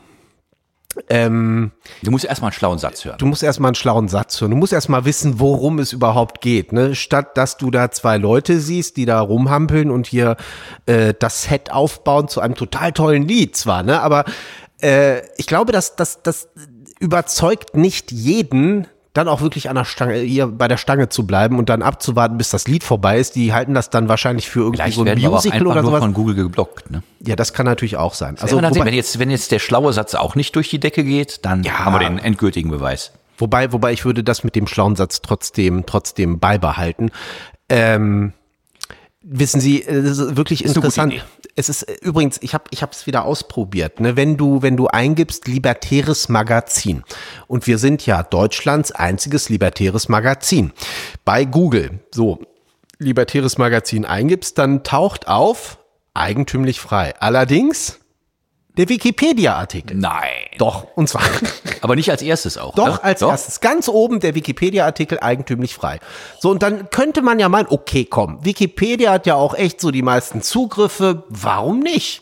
Ähm, Du musst erstmal einen schlauen Satz hören. du musst erstmal einen schlauen Satz hören. Du musst erstmal wissen, worum es überhaupt geht. Ne? Statt, dass du da zwei Leute siehst, die da rumhampeln und hier äh, das Set aufbauen zu einem total tollen Lied zwar, ne? Aber äh, ich glaube, dass das das überzeugt nicht jeden, dann auch wirklich an der Stange, hier bei der Stange zu bleiben und dann abzuwarten, bis das Lied vorbei ist. Die halten das dann wahrscheinlich für irgendwie Vielleicht so ein werden wir aber auch Musical einfach oder nur sowas. von Google geblockt. Ne? Ja, das kann natürlich auch sein. Also, Also, wenn, wobei, jetzt, wenn jetzt der schlaue Satz auch nicht durch die Decke geht, dann Ja. haben wir den endgültigen Beweis. wobei, wobei ich würde das mit dem schlauen Satz trotzdem, trotzdem beibehalten. Ähm, wissen Sie, es ist wirklich Ist eine gute interessant. Idee. Es ist äh, übrigens, ich habe ich habe es wieder ausprobiert. Ne? Wenn du wenn du eingibst libertäres Magazin und wir sind ja Deutschlands einziges libertäres Magazin bei Google. So libertäres Magazin eingibst, dann taucht auf eigentümlich frei. Allerdings der Wikipedia-Artikel. Nein. Doch, und zwar Aber nicht als erstes auch. Doch, ne? als erstes. Ganz oben der Wikipedia-Artikel eigentümlich frei. So, und dann könnte man ja meinen, okay, komm, Wikipedia hat ja auch echt so die meisten Zugriffe, warum nicht?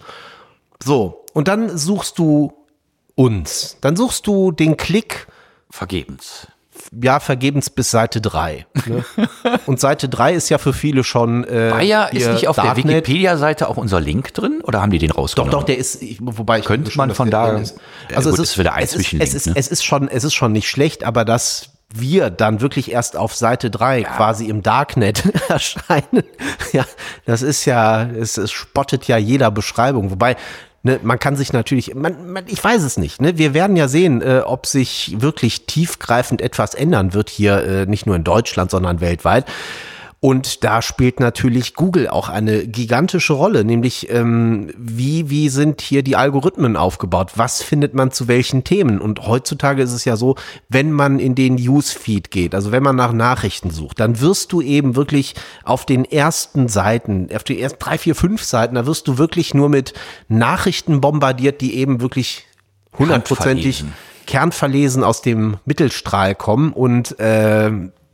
So, und dann suchst du uns. Dann suchst du den Klick, Vergebens. ja, vergebens bis Seite drei. Ne? Und Seite drei ist ja für viele schon äh, Bayer ist ihr nicht auf der Darknet. Wikipedia-Seite auch unser Link drin? Oder haben die den Doch, rausgenommen? doch, der ist, ich, wobei ich Könnte finde man dass von der da- drin ist. Ja, Also gut, es das ist ist wieder ein es ist, Zwischenlink, es ist, ne? es ist schon, es ist schon nicht schlecht, aber dass wir dann wirklich erst auf Seite drei quasi im Darknet erscheinen, ja, das ist ja, es, es spottet ja jeder Beschreibung, wobei, ne, man kann sich natürlich, man, man, ich weiß es nicht, ne, wir werden ja sehen, äh, ob sich wirklich tiefgreifend etwas ändern wird hier, äh, nicht nur in Deutschland, sondern weltweit. Und da spielt natürlich Google auch eine gigantische Rolle, nämlich ähm, wie, wie sind hier die Algorithmen aufgebaut? Was findet man zu welchen Themen? Und heutzutage ist es ja so, wenn man in den Newsfeed geht, also wenn man nach Nachrichten sucht, dann wirst du eben wirklich auf den ersten Seiten, auf die ersten drei, vier, fünf Seiten, da wirst du wirklich nur mit Nachrichten bombardiert, die eben wirklich hundertprozentig Handverlesen. kernverlesen aus dem Mittelstrahl kommen und äh,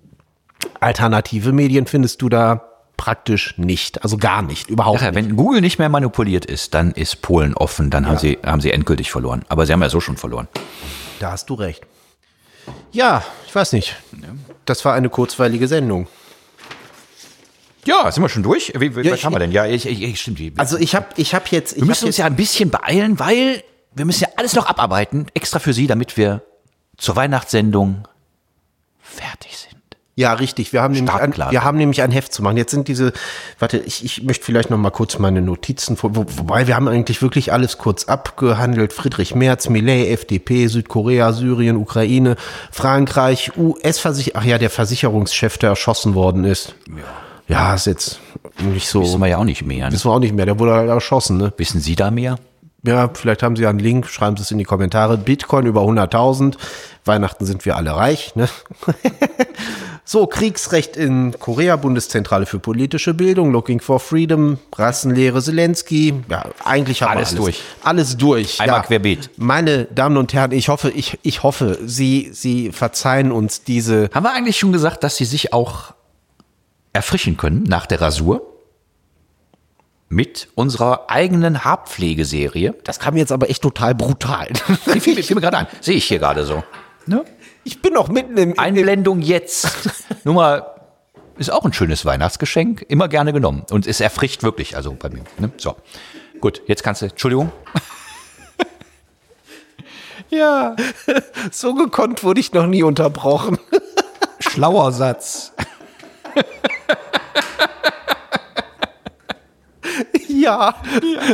alternative Medien findest du da praktisch nicht, also gar nicht, überhaupt Ja, nicht. wenn Google nicht mehr manipuliert ist, dann ist Polen offen, dann haben, sie, haben sie endgültig verloren. Aber sie haben ja so schon verloren. Da hast du recht. Ja, ich weiß nicht. Das war eine kurzweilige Sendung. Ja, sind wir schon durch? Wie, wie, Ja, was ich- haben wir denn? Ja, ich, ich, ich stimmt. Wir Also ich habe ich hab jetzt... Ich müssen hab uns jetzt, ja ein bisschen beeilen, weil wir müssen ja alles noch abarbeiten, extra für Sie, damit wir zur Weihnachtssendung fertig sind. Ja, richtig. Wir haben, nämlich ein, Startklar. wir haben nämlich ein Heft zu machen. Jetzt sind diese, warte, ich, ich möchte vielleicht noch mal kurz meine Notizen, vor, wo, wobei wir haben eigentlich wirklich alles kurz abgehandelt. Friedrich Merz, Milei, F D P, Südkorea, Syrien, Ukraine, Frankreich, U S-Versicherung, ach ja, der Versicherungschef, der erschossen worden ist. Ja, ja, ist jetzt nicht so. Wissen wir ja auch nicht mehr. Ne? Wissen wir auch nicht mehr, der wurde halt erschossen, ne? Wissen Sie da mehr? Ja, vielleicht haben Sie ja einen Link, schreiben Sie es in die Kommentare. Bitcoin über hunderttausend. Weihnachten sind wir alle reich, ne? So, Kriegsrecht in Korea, Bundeszentrale für politische Bildung, Looking for Freedom, Rassenlehre Zelensky. Ja, eigentlich haben Alles wir alles durch. Alles durch. Einmal ja. querbeet. Meine Damen und Herren, ich hoffe, ich, ich hoffe, Sie, Sie verzeihen uns diese. Haben wir eigentlich schon gesagt, dass Sie sich auch erfrischen können nach der Rasur? Mit unserer eigenen Haarpflegeserie. Das kam jetzt aber echt total brutal. Die fiel, fiel mir gerade an. Sehe ich hier gerade so. Ne? Ich bin noch mitten im. Einblendung jetzt. Nur mal, ist auch ein schönes Weihnachtsgeschenk. Immer gerne genommen. Und es erfrischt wirklich, also bei mir. Ne? So. Gut, jetzt kannst du. Entschuldigung. Ja. So gekonnt wurde ich noch nie unterbrochen. Schlauer Satz. Ja. ja.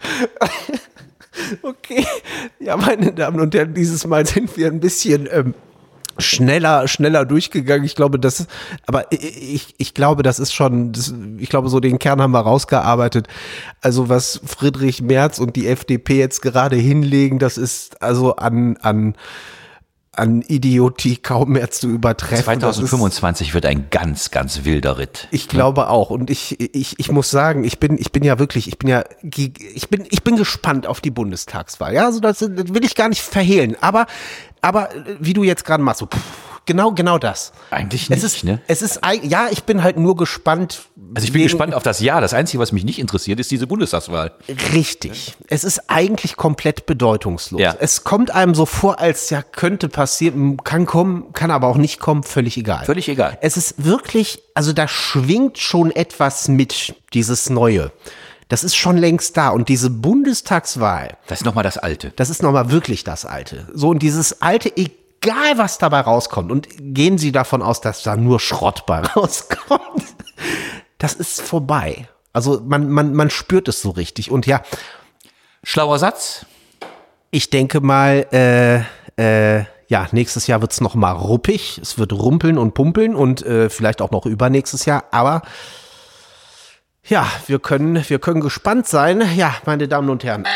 Okay. Ja, meine Damen und Herren, dieses Mal sind wir ein bisschen ähm, schneller, schneller durchgegangen. Ich glaube, das, aber ich, ich glaube, das ist schon, das, ich glaube, so den Kern haben wir rausgearbeitet. Also was Friedrich Merz und die F D P jetzt gerade hinlegen, das ist also an, an, an Idiotie kaum mehr zu übertreffen. zwanzig fünfundzwanzig wird ein ganz, ganz wilder Ritt. Ich glaube auch. Und ich, ich, ich muss sagen, ich bin, ich bin ja wirklich, ich bin ja, ich bin, ich bin gespannt auf die Bundestagswahl. Ja, also das, das will ich gar nicht verhehlen. Aber, aber wie du jetzt gerade machst, so, pff, genau, genau das. Eigentlich nicht, es ist, ne? Es ist, ja, ich bin halt nur gespannt. Also ich bin wegen- gespannt auf das Jahr. Das Einzige, was mich nicht interessiert, ist diese Bundestagswahl. Richtig. Es ist eigentlich komplett bedeutungslos. Ja. Es kommt einem so vor, als ja könnte passieren, kann kommen, kann aber auch nicht kommen, völlig egal. Völlig egal. Es ist wirklich, also da schwingt schon etwas mit, dieses Neue. Das ist schon längst da. Und diese Bundestagswahl, Das ist nochmal das Alte. das ist nochmal wirklich das Alte. So, und dieses Alte, egal was dabei rauskommt, und gehen Sie davon aus, dass da nur Schrott bei rauskommt, das ist vorbei. Also man, man, man spürt es so richtig. Und ja, Schlauer Satz. ich denke mal, äh, äh, ja, nächstes Jahr wird's noch mal ruppig. Es wird rumpeln und pumpeln und äh, vielleicht auch noch übernächstes Jahr. Aber ja, wir können, wir können gespannt sein. Ja, meine Damen und Herren.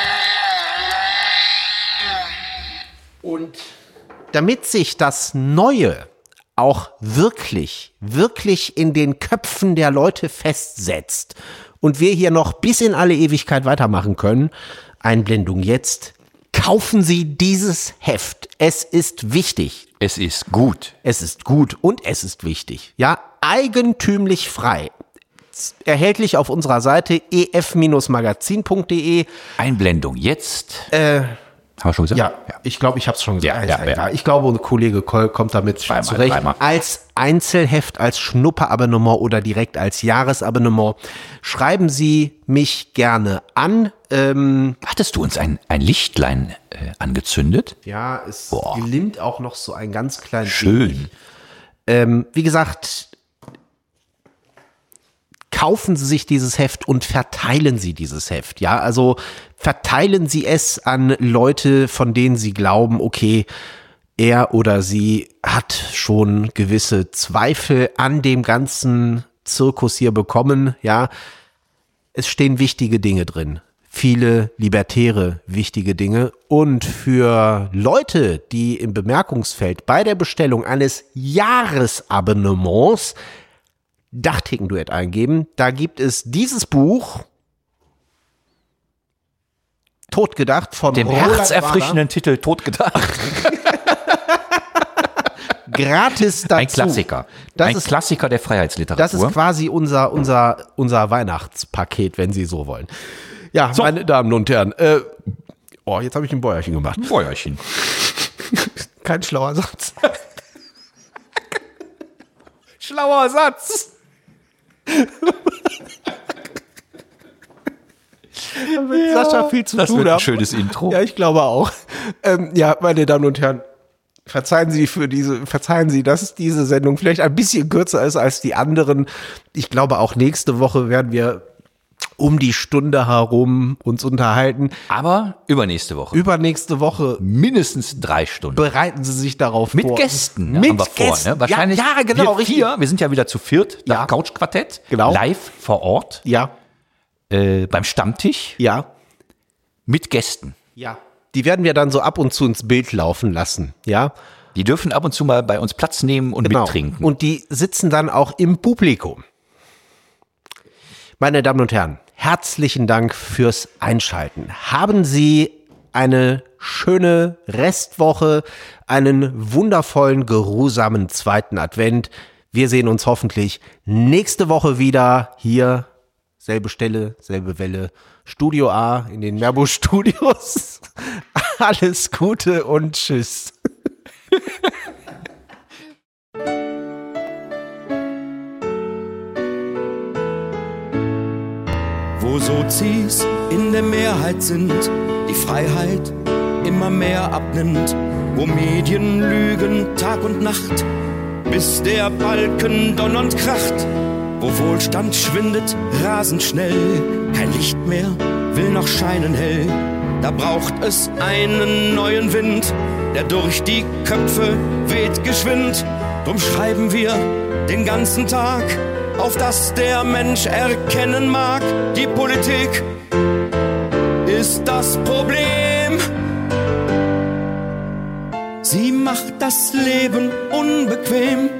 Und damit sich das Neue auch wirklich, wirklich in den Köpfen der Leute festsetzt und wir hier noch bis in alle Ewigkeit weitermachen können, Einblendung jetzt, kaufen Sie dieses Heft. Es ist wichtig. Es ist gut. Es ist gut und es ist wichtig. Ja, eigentümlich frei. Erhältlich auf unserer Seite e f magazin punkt de. Einblendung jetzt. Äh, Haben wir schon gesagt? Ja, ich glaube, ich habe es schon gesagt. Ja, Ist ja, egal. ja. Ich glaube, unser Kollege Koll kommt damit Zweimal, zurecht. dreimal. Als Einzelheft, als Schnupperabonnement oder direkt als Jahresabonnement. Schreiben Sie mich gerne an. Ähm, Hattest du uns ein, ein Lichtlein äh, angezündet? ja, es Boah. glimmt auch noch so ein ganz kleines. Schön. Ähm, wie gesagt, kaufen Sie sich dieses Heft und verteilen Sie dieses Heft. Ja, also verteilen Sie es an Leute, von denen Sie glauben, okay, er oder sie hat schon gewisse Zweifel an dem ganzen Zirkus hier bekommen. Ja, es stehen wichtige Dinge drin. Viele libertäre wichtige Dinge. Und für Leute, die im Bemerkungsfeld bei der Bestellung eines Jahresabonnements Dachticken-Duett eingeben, da gibt es dieses Buch Totgedacht von Dem Roland herzerfrischenden Titel Totgedacht. Wader, gratis dazu. Ein Klassiker. Das ein ist, Klassiker der Freiheitsliteratur. das ist quasi unser, unser, unser Weihnachtspaket, wenn Sie so wollen. Ja, So. meine Damen und Herren, äh, oh, jetzt habe ich ein Bäuerchen gemacht. Feuerchen. Kein schlauer Satz. Schlauer Satz. Mit Sascha viel zu Das tun wird ein haben. schönes Intro. Ja, ich glaube auch. Ähm, ja, meine Damen und Herren, Verzeihen Sie für diese, verzeihen Sie, dass diese Sendung vielleicht ein bisschen kürzer ist als die anderen. Ich glaube, auch nächste Woche werden wir um die Stunde herum uns unterhalten. Aber übernächste Woche. Übernächste Woche. Mindestens drei Stunden. Bereiten Sie sich darauf Mit vor. Gästen ja, Mit haben wir vor. Gästen. Ne? Wahrscheinlich ja, ja, genau, wir richtig. vier, wir sind ja wieder zu viert, Ja. das Couchquartett, Genau. live vor Ort, Ja, äh, beim Stammtisch ja, mit Gästen. ja. Die werden wir dann so ab und zu ins Bild laufen lassen, ja. Die dürfen ab und zu mal bei uns Platz nehmen und Genau. mittrinken. Und die sitzen dann auch im Publikum. Meine Damen und Herren, herzlichen Dank fürs Einschalten. Haben Sie eine schöne Restwoche, einen wundervollen, geruhsamen zweiten Advent. Wir sehen uns hoffentlich nächste Woche wieder hier. Selbe Stelle, selbe Welle. Studio A in den Merbo Studios. Alles Gute und tschüss. Wo Sozis in der Mehrheit sind, die Freiheit immer mehr abnimmt, wo Medien lügen Tag und Nacht, bis der Balken donnernd kracht, wo Wohlstand schwindet rasend schnell, kein Licht mehr will noch scheinen hell, da braucht es einen neuen Wind, der durch die Köpfe weht geschwind, drum schreiben wir den ganzen Tag, auf das der Mensch erkennen mag, die Politik ist das Problem. Sie macht das Leben unbequem.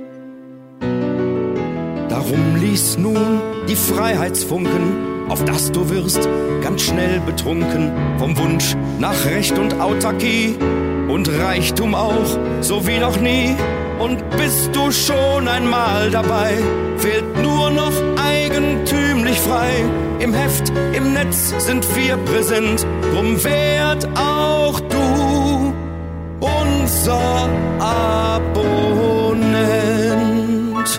Darum lies nun die Freiheitsfunken, auf das du wirst ganz schnell betrunken vom Wunsch nach Recht und Autarkie und Reichtum auch, so wie noch nie. Und bist du schon einmal dabei, fehlt nur noch eigentümlich frei. Im Heft, im Netz sind wir präsent, drum werd auch du unser Abonnent.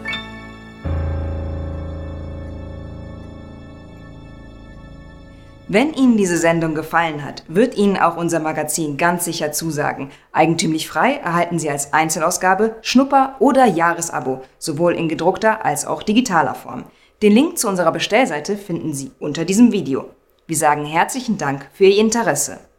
Wenn Ihnen diese Sendung gefallen hat, wird Ihnen auch unser Magazin ganz sicher zusagen. Eigentümlich frei erhalten Sie als Einzelausgabe, Schnupper- oder Jahresabo, sowohl in gedruckter als auch digitaler Form. Den Link zu unserer Bestellseite finden Sie unter diesem Video. Wir sagen herzlichen Dank für Ihr Interesse.